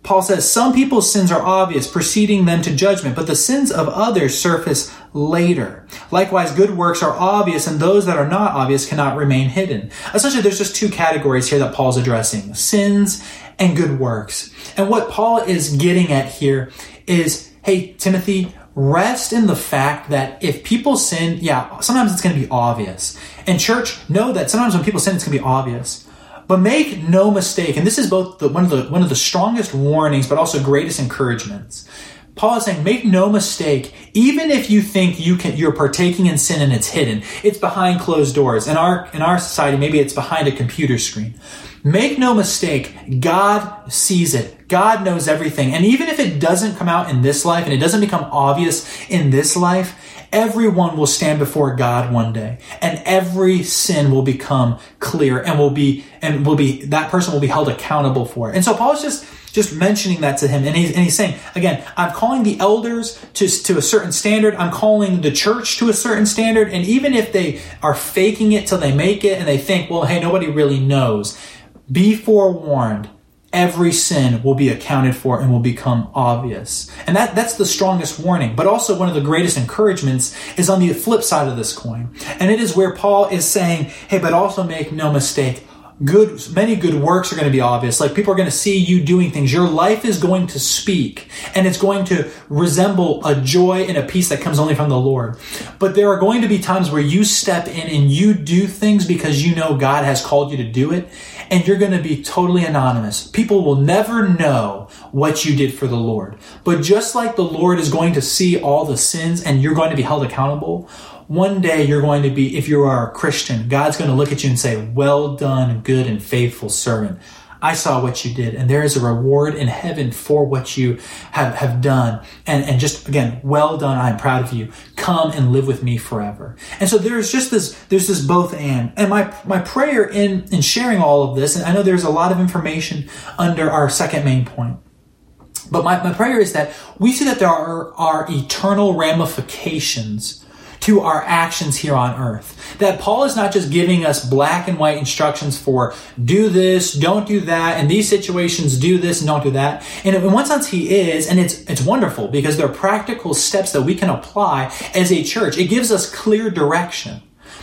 Paul says, some people's sins are obvious, preceding them to judgment, but the sins of others surface later. Likewise, good works are obvious, and those that are not obvious cannot remain hidden. Essentially, there's just two categories here that Paul's addressing, sins and good works. And what Paul is getting at here is, hey, Timothy, rest in the fact that if people sin, sometimes it's going to be obvious. And church, know that sometimes when people sin, it's going to be obvious. But make no mistake, and this is both one of the strongest warnings, but also greatest encouragements. Paul is saying, make no mistake, even if you think you're partaking in sin and it's hidden, it's behind closed doors. In our society, maybe it's behind a computer screen. Make no mistake, God sees it. God knows everything. And even if it doesn't come out in this life and it doesn't become obvious in this life, everyone will stand before God one day, and every sin will become clear and that person will be held accountable for it. And so Paul is just mentioning that to him. And he's saying, again, I'm calling the elders to a certain standard. I'm calling the church to a certain standard. And even if they are faking it till they make it and they think, well, hey, nobody really knows, be forewarned. Every sin will be accounted for and will become obvious. And that's the strongest warning. But also one of the greatest encouragements is on the flip side of this coin. And it is where Paul is saying, hey, but also make no mistake, many good works are going to be obvious. Like people are going to see you doing things. Your life is going to speak, and it's going to resemble a joy and a peace that comes only from the Lord. But there are going to be times where you step in and you do things because you know God has called you to do it, and you're going to be totally anonymous. People will never know what you did for the Lord. But just like the Lord is going to see all the sins and you're going to be held accountable, one day you're going to be, if you are a Christian, God's going to look at you and say, well done, good and faithful servant. I saw what you did, and there is a reward in heaven for what you have done. And just, again, well done, I'm proud of you. Come and live with me forever. And so there's this both and. And my prayer in sharing all of this, and I know there's a lot of information under our second main point, but my prayer is that we see that there are eternal ramifications to our actions here on earth. That Paul is not just giving us black and white instructions for do this, don't do that, in these situations do this and don't do that. And in one sense he is, and it's wonderful because they're practical steps that we can apply as a church. It gives us clear direction.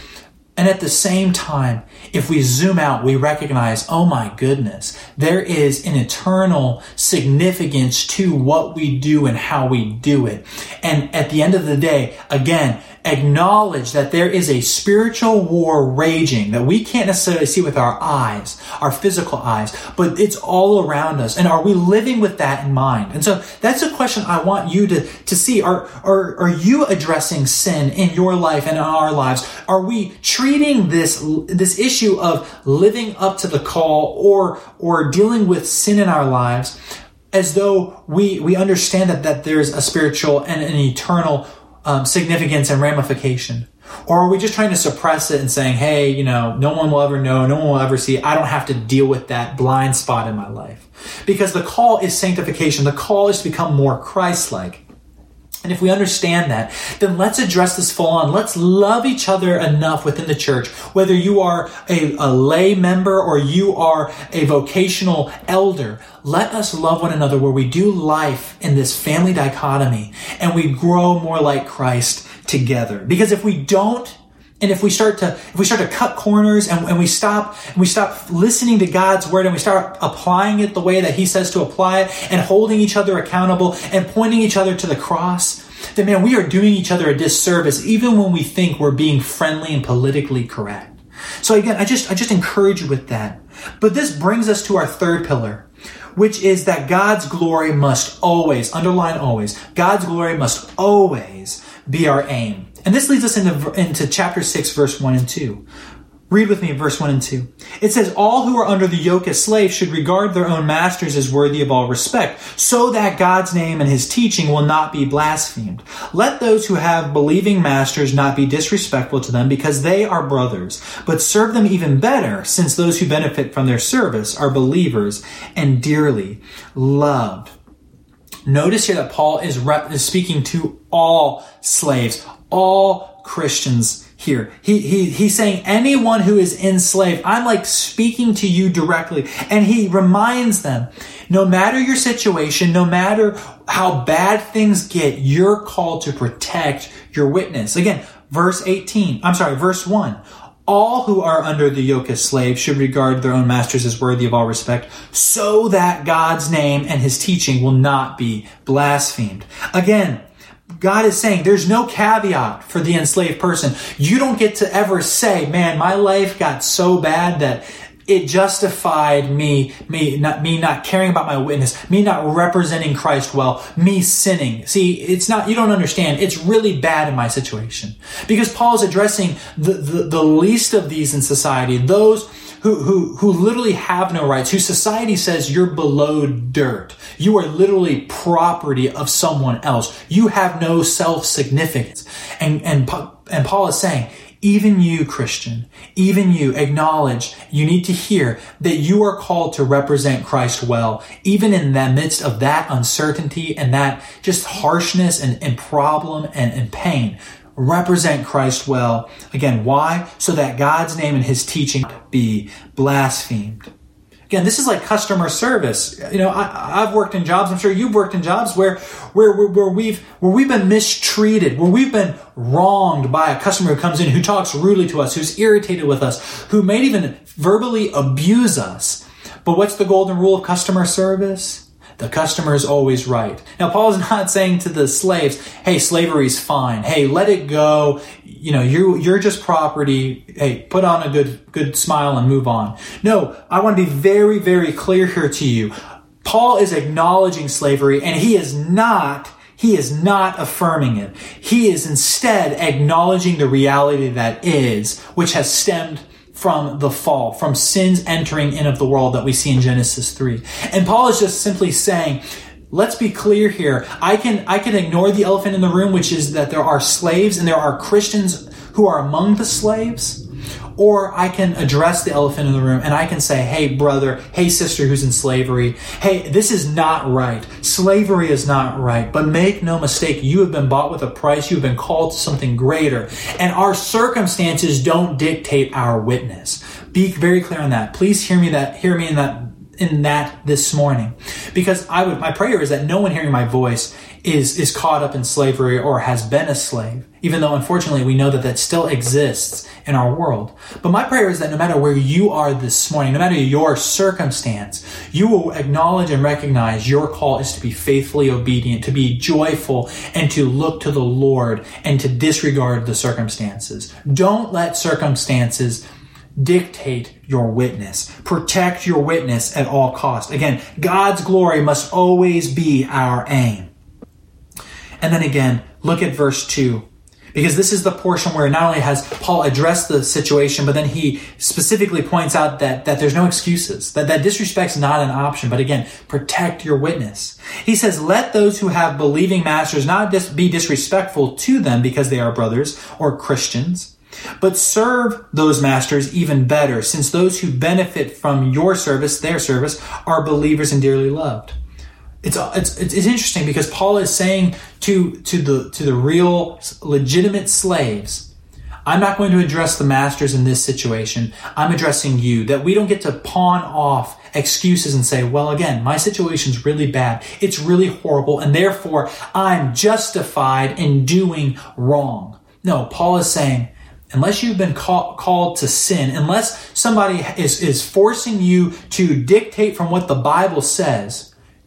And at the same time, if we zoom out, we recognize, oh my goodness, there is an eternal significance to what we do and how we do it. And at the end of the day, again, acknowledge that there is a spiritual war raging that we can't necessarily see with our eyes, our physical eyes, but it's all around us. And are we living with that in mind? And so that's a question I want you to see. Are you addressing sin in your life and in our lives? Are we treating this issue of living up to the call or dealing with sin in our lives as though we understand that there's a spiritual and an eternal significance and ramification? Or are we just trying to suppress it and saying, hey, no one will ever know, no one will ever see, I don't have to deal with that blind spot in my life? Because the call is sanctification. The call is to become more Christ-like. And if we understand that, then let's address this full on. Let's love each other enough within the church, whether you are a lay member or you are a vocational elder. Let us love one another where we do life in this family dichotomy and we grow more like Christ together. Because if we don't, and if we start to cut corners and we stop listening to God's word and we start applying it the way that he says to apply it and holding each other accountable and pointing each other to the cross, then man, we are doing each other a disservice even when we think we're being friendly and politically correct. So again, I just encourage you with that. But this brings us to our third pillar, which is that God's glory must always, underline always, God's glory must always be our aim. And this leads us into chapter 6, verse 1 and 2. Read with me verse 1 and 2. It says, all who are under the yoke as slaves should regard their own masters as worthy of all respect, so that God's name and his teaching will not be blasphemed. Let those who have believing masters not be disrespectful to them because they are brothers, but serve them even better, since those who benefit from their service are believers and dearly loved. Notice here that Paul is speaking to all slaves, all Christians here. He's saying anyone who is enslaved, I'm like speaking to you directly. And he reminds them, no matter your situation, no matter how bad things get, you're called to protect your witness. Again, verse 1. All who are under the yoke as slaves should regard their own masters as worthy of all respect, so that God's name and his teaching will not be blasphemed. Again, God is saying there's no caveat for the enslaved person. You don't get to ever say, man, my life got so bad that it justified me not caring about my witness, me not representing Christ well, me sinning. See, it's not, you don't understand. It's really bad in my situation. Because Paul is addressing the least of these in society, those who literally have no rights, whose society says you're below dirt. You are literally property of someone else. You have no self-significance. And Paul is saying, even you, Christian, even you acknowledge, you need to hear that you are called to represent Christ well, even in the midst of that uncertainty and that just harshness and problem and pain. Represent Christ well. Again, why? So that God's name and his teaching be blasphemed. Again, this is like customer service. You know, I've worked in jobs. I'm sure you've worked in jobs where we've been mistreated, where we've been wronged by a customer who comes in, who talks rudely to us, who's irritated with us, who may even verbally abuse us. But what's the golden rule of customer service? The customer is always right. Now, Paul is not saying to the slaves, hey, slavery's fine. Hey, let it go. You know, you're just property. Hey, put on a good smile and move on. No, I want to be very, very clear here to you. Paul is acknowledging slavery, and he is not affirming it. He is instead acknowledging the reality that is, which has stemmed from the fall, from sins entering in of the world that we see in Genesis 3. And Paul is just simply saying, let's be clear here. I can ignore the elephant in the room, which is that there are slaves and there are Christians who are among the slaves. Or I can address the elephant in the room and I can say, hey, brother, hey, sister who's in slavery, hey, this is not right. Slavery is not right. But make no mistake, you have been bought with a price. You've been called to something greater. And our circumstances don't dictate our witness. Be very clear on that. Please hear me in that this morning. Because my prayer is that no one hearing my voice is caught up in slavery or has been a slave, even though unfortunately we know that still exists in our world. But my prayer is that no matter where you are this morning, no matter your circumstance, you will acknowledge and recognize your call is to be faithfully obedient, to be joyful, and to look to the Lord and to disregard the circumstances. Don't let circumstances dictate your witness. Protect your witness at all costs. Again, God's glory must always be our aim. And then again, look at verse 2. Because this is the portion where not only has Paul addressed the situation, but then he specifically points out that there's no excuses, that disrespect's not an option. But again, protect your witness. He says, let those who have believing masters not be disrespectful to them because they are brothers or Christians, but serve those masters even better, since those who benefit from your service, their service, are believers and dearly loved. It's interesting because Paul is saying to the real legitimate slaves, I'm not going to address the masters in this situation. I'm addressing you, that we don't get to pawn off excuses and say, well, again, my situation's really bad. It's really horrible. And therefore I'm justified in doing wrong. No, Paul is saying, unless you've been called to sin, unless somebody is forcing you to dictate from what the Bible says,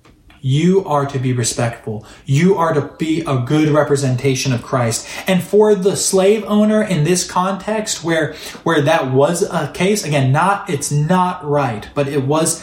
you are to be respectful. You are to be a good representation of Christ. And for the slave owner in this context where that was a case, again, it's not right, but it was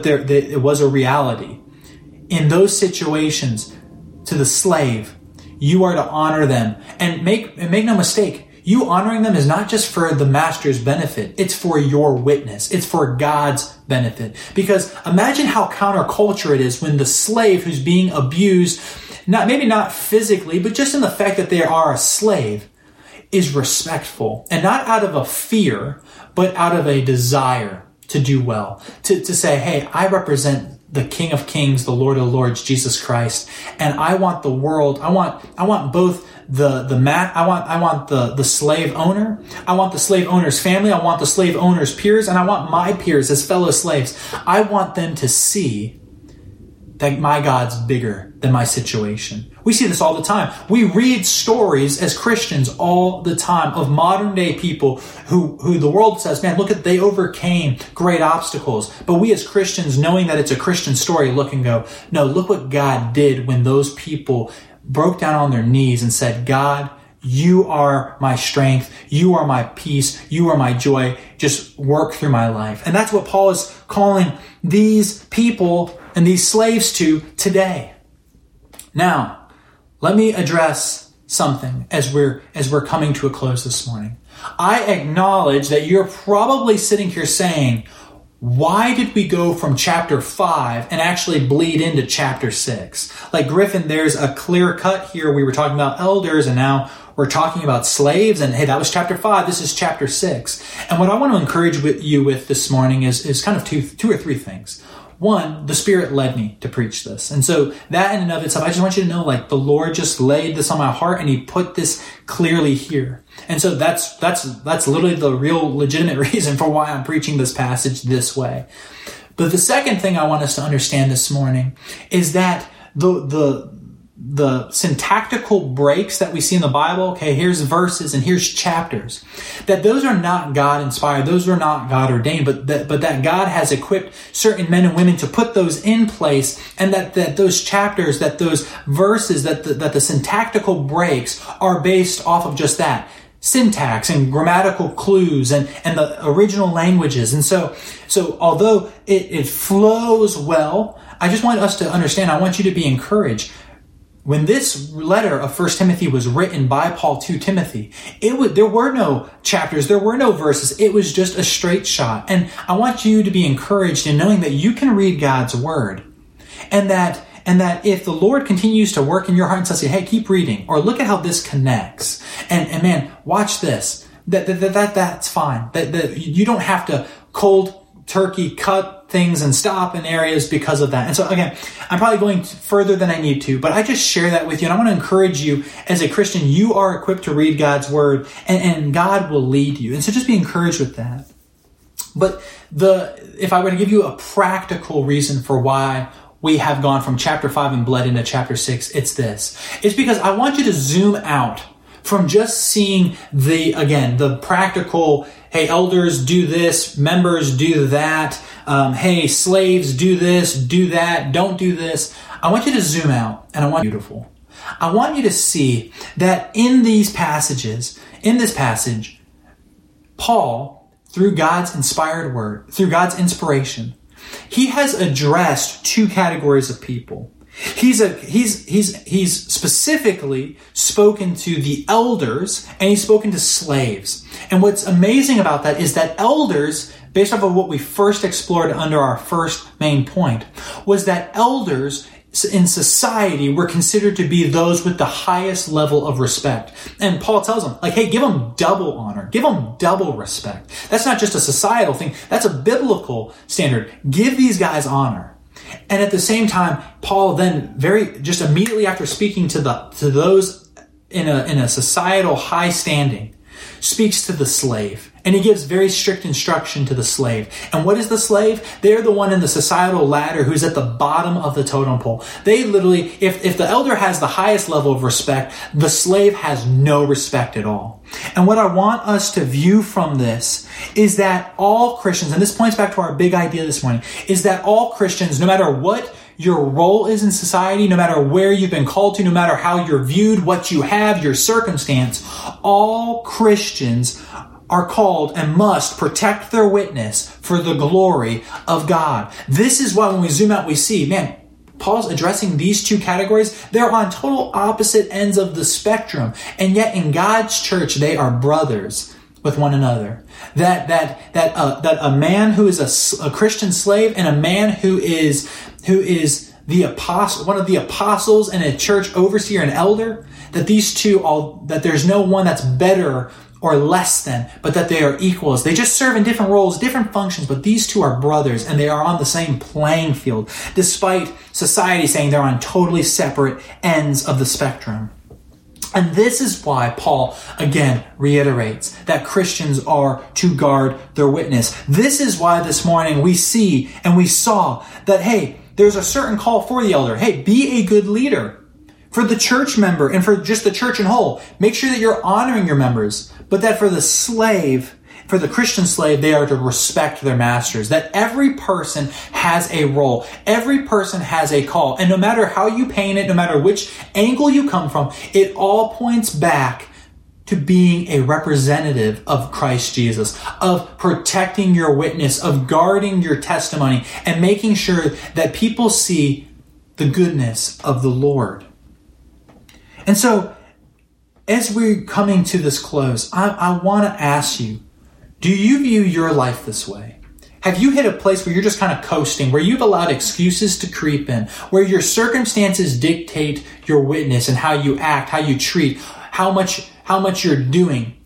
a reality. In those situations, to the slave, you are to honor them. And make no mistake, you honoring them is not just for the master's benefit. It's for your witness. It's for God's benefit. Because imagine how counterculture it is when the slave who's being abused, maybe not physically, but just in the fact that they are a slave, is respectful. And not out of a fear, but out of a desire to do well. To say, hey, I represent the King of Kings, the Lord of Lords, Jesus Christ. And I want the world, I want both I want the slave owner. I want the slave owner's family. I want the slave owner's peers, and I want my peers as fellow slaves. I want them to see that my God's bigger than my situation. We see this all the time. We read stories as Christians all the time of modern day people who the world says, man, look at, they overcame great obstacles. But we as Christians, knowing that it's a Christian story, look and go, no, look what God did when those people broke down on their knees and said, God, you are my strength. You are my peace. You are my joy. Just work through my life. And that's what Paul is calling these people and these slaves to today. Now, let me address something as we're coming to a close this morning. I acknowledge that you're probably sitting here saying, why did we go from chapter 5 and actually bleed into chapter 6? Like Griffin, there's a clear cut here. We were talking about elders and now we're talking about slaves. And hey, that was chapter 5. This is chapter 6. And what I want to encourage you with this morning is kind of two or three things. One, the Spirit led me to preach this. And so that in and of itself, I just want you to know, like, the Lord just laid this on my heart and He put this clearly here. And so that's literally the real legitimate reason for why I'm preaching this passage this way. But the second thing I want us to understand this morning is that the syntactical breaks that we see in the Bible, okay, here's verses and here's chapters, that those are not God inspired, those are not God ordained, but that God has equipped certain men and women to put those in place, and that those chapters, that those verses, that the syntactical breaks are based off of just that. Syntax and grammatical clues and the original languages. And so although it flows well, I just want us to understand, I want you to be encouraged. When this letter of 1 Timothy was written by Paul to Timothy, there were no chapters, there were no verses. It was just a straight shot. And I want you to be encouraged in knowing that you can read God's word. And that if the Lord continues to work in your heart and says, hey, keep reading, or look at how this connects. And man, watch this. That's fine. That you don't have to cold turkey cut things and stop in areas because of that. And so again, I'm probably going further than I need to, but I just share that with you. And I want to encourage you as a Christian, you are equipped to read God's word and God will lead you. And so just be encouraged with that. But if I were to give you a practical reason for why we have gone from chapter 5 and bled into chapter 6, it's this. It's because I want you to zoom out from just seeing the practical, hey, elders do this, members do that, hey, slaves do this, do that, don't do this. I want you to zoom out, and I want you to be beautiful. I want you to see that in this passage, Paul, through God's inspired word, through God's inspiration, he has addressed two categories of people. He's specifically spoken to the elders and he's spoken to slaves. And what's amazing about that is that elders, based off of what we first explored under our first main point, was that elders in society were considered to be those with the highest level of respect. And Paul tells them, like, hey, give them double honor. Give them double respect. That's not just a societal thing. That's a biblical standard. Give these guys honor. And at the same time, Paul then just immediately after speaking to those in a societal high standing, speaks to the slave. And he gives very strict instruction to the slave. And what is the slave? They're the one in the societal ladder who's at the bottom of the totem pole. They literally, if the elder has the highest level of respect, the slave has no respect at all. And what I want us to view from this is that all Christians, and this points back to our big idea this morning, is that all Christians, no matter what your role is in society, no matter where you've been called to, no matter how you're viewed, what you have, your circumstance, all Christians are called and must protect their witness for the glory of God. This is why when we zoom out, we see, man, Paul's addressing these two categories. They're on total opposite ends of the spectrum. And yet in God's church, they are brothers with one another. That a man who is a Christian slave and a man who is the apostle, one of the apostles and a church overseer and elder, that these two that there's no one that's better or less than, but that they are equals. They just serve in different roles, different functions, but these two are brothers and they are on the same playing field, despite society saying they're on totally separate ends of the spectrum. And this is why Paul, again, reiterates that Christians are to guard their witness. This is why this morning we see and we saw that, hey, there's a certain call for the elder. Hey, be a good leader. For the church member and for just the church in whole, make sure that you're honoring your members. But that for the slave, for the Christian slave, they are to respect their masters. That every person has a role. Every person has a call. And no matter how you paint it, no matter which angle you come from, it all points back to being a representative of Christ Jesus, of protecting your witness, of guarding your testimony, and making sure that people see the goodness of the Lord. And so, as we're coming to this close, I want to ask you, do you view your life this way? Have you hit a place where you're just kind of coasting, where you've allowed excuses to creep in, where your circumstances dictate your witness and how you act, how you treat, how much you're doing?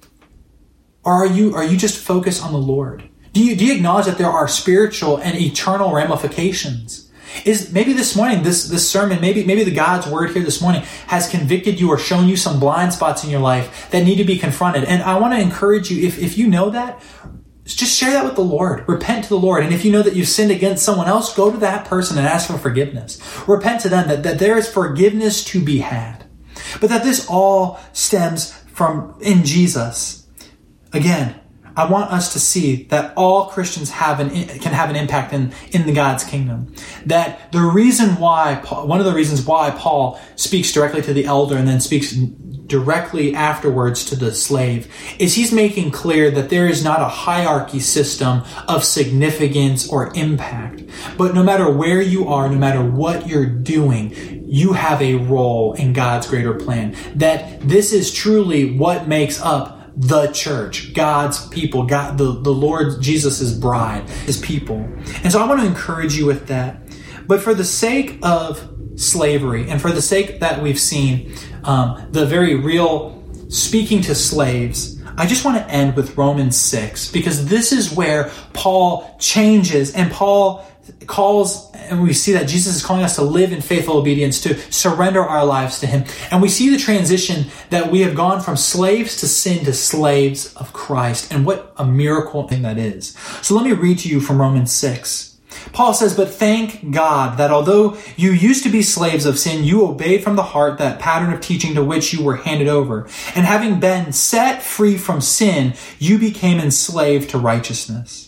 Or are you just focused on the Lord? Do you acknowledge that there are spiritual and eternal ramifications? Is maybe this morning, this sermon, maybe the God's word here this morning has convicted you or shown you some blind spots in your life that need to be confronted. And I want to encourage you, if you know that, just share that with the Lord. Repent to the Lord. And if you know that you've sinned against someone else, go to that person and ask for forgiveness. Repent to them that there is forgiveness to be had. But that this all stems from in Jesus. Again, I want us to see that all Christians can have an impact in the God's kingdom. That the reason why, one of the reasons why Paul speaks directly to the elder and then speaks directly afterwards to the slave is he's making clear that there is not a hierarchy system of significance or impact. But no matter where you are, no matter what you're doing, you have a role in God's greater plan. That this is truly what makes up the church, God's people, God, the Lord Jesus' bride, his people. And so I want to encourage you with that. But for the sake of slavery and for the sake that we've seen the very real speaking to slaves, I just want to end with Romans 6, because this is where Paul changes and Paul calls, and we see that Jesus is calling us to live in faithful obedience, to surrender our lives to him. And we see the transition that we have gone from slaves to sin to slaves of Christ. And what a miracle thing that is. So let me read to you from Romans 6. Paul says, "But thank God that although you used to be slaves of sin, you obeyed from the heart that pattern of teaching to which you were handed over. And having been set free from sin, you became enslaved to righteousness.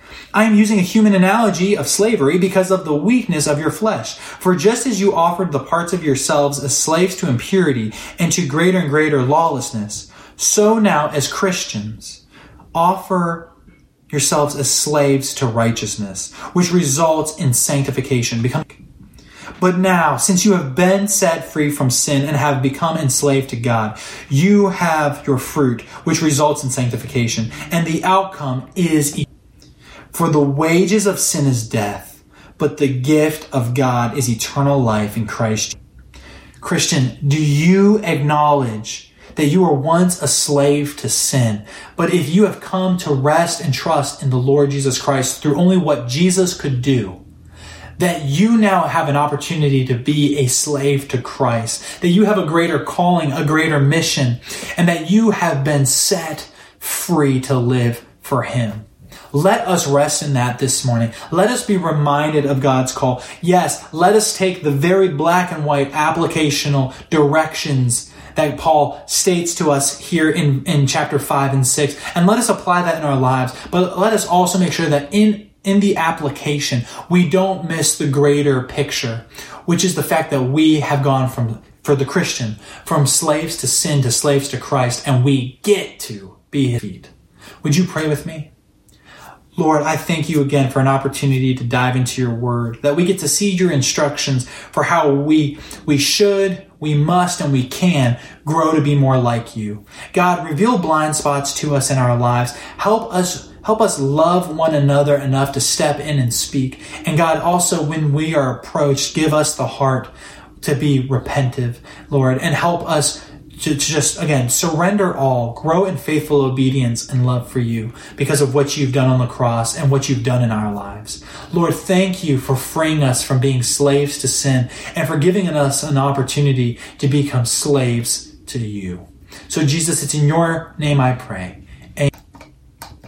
I am using a human analogy of slavery because of the weakness of your flesh. For just as you offered the parts of yourselves as slaves to impurity and to greater and greater lawlessness, so now as Christians, offer yourselves as slaves to righteousness, which results in sanctification. But now, since you have been set free from sin and have become enslaved to God, you have your fruit, which results in sanctification, and the outcome is eternal. For the wages of sin is death, but the gift of God is eternal life in Christ." Christian, do you acknowledge that you were once a slave to sin, but if you have come to rest and trust in the Lord Jesus Christ through only what Jesus could do, that you now have an opportunity to be a slave to Christ, that you have a greater calling, a greater mission, and that you have been set free to live for him? Let us rest in that this morning. Let us be reminded of God's call. Yes, let us take the very black and white applicational directions that Paul states to us here in chapter 5 and 6, and let us apply that in our lives. But let us also make sure that in the application, we don't miss the greater picture, which is the fact that we have gone for the Christian, from slaves to sin to slaves to Christ, and we get to be his feet. Would you pray with me? Lord, I thank you again for an opportunity to dive into your word, that we get to see your instructions for how we should, we must, and we can grow to be more like you. God, reveal blind spots to us in our lives. Help us love one another enough to step in and speak. And God, also when we are approached, give us the heart to be repentive, Lord, and help us to just, again, surrender all, grow in faithful obedience and love for you because of what you've done on the cross and what you've done in our lives. Lord, thank you for freeing us from being slaves to sin and for giving us an opportunity to become slaves to you. So Jesus, it's in your name I pray.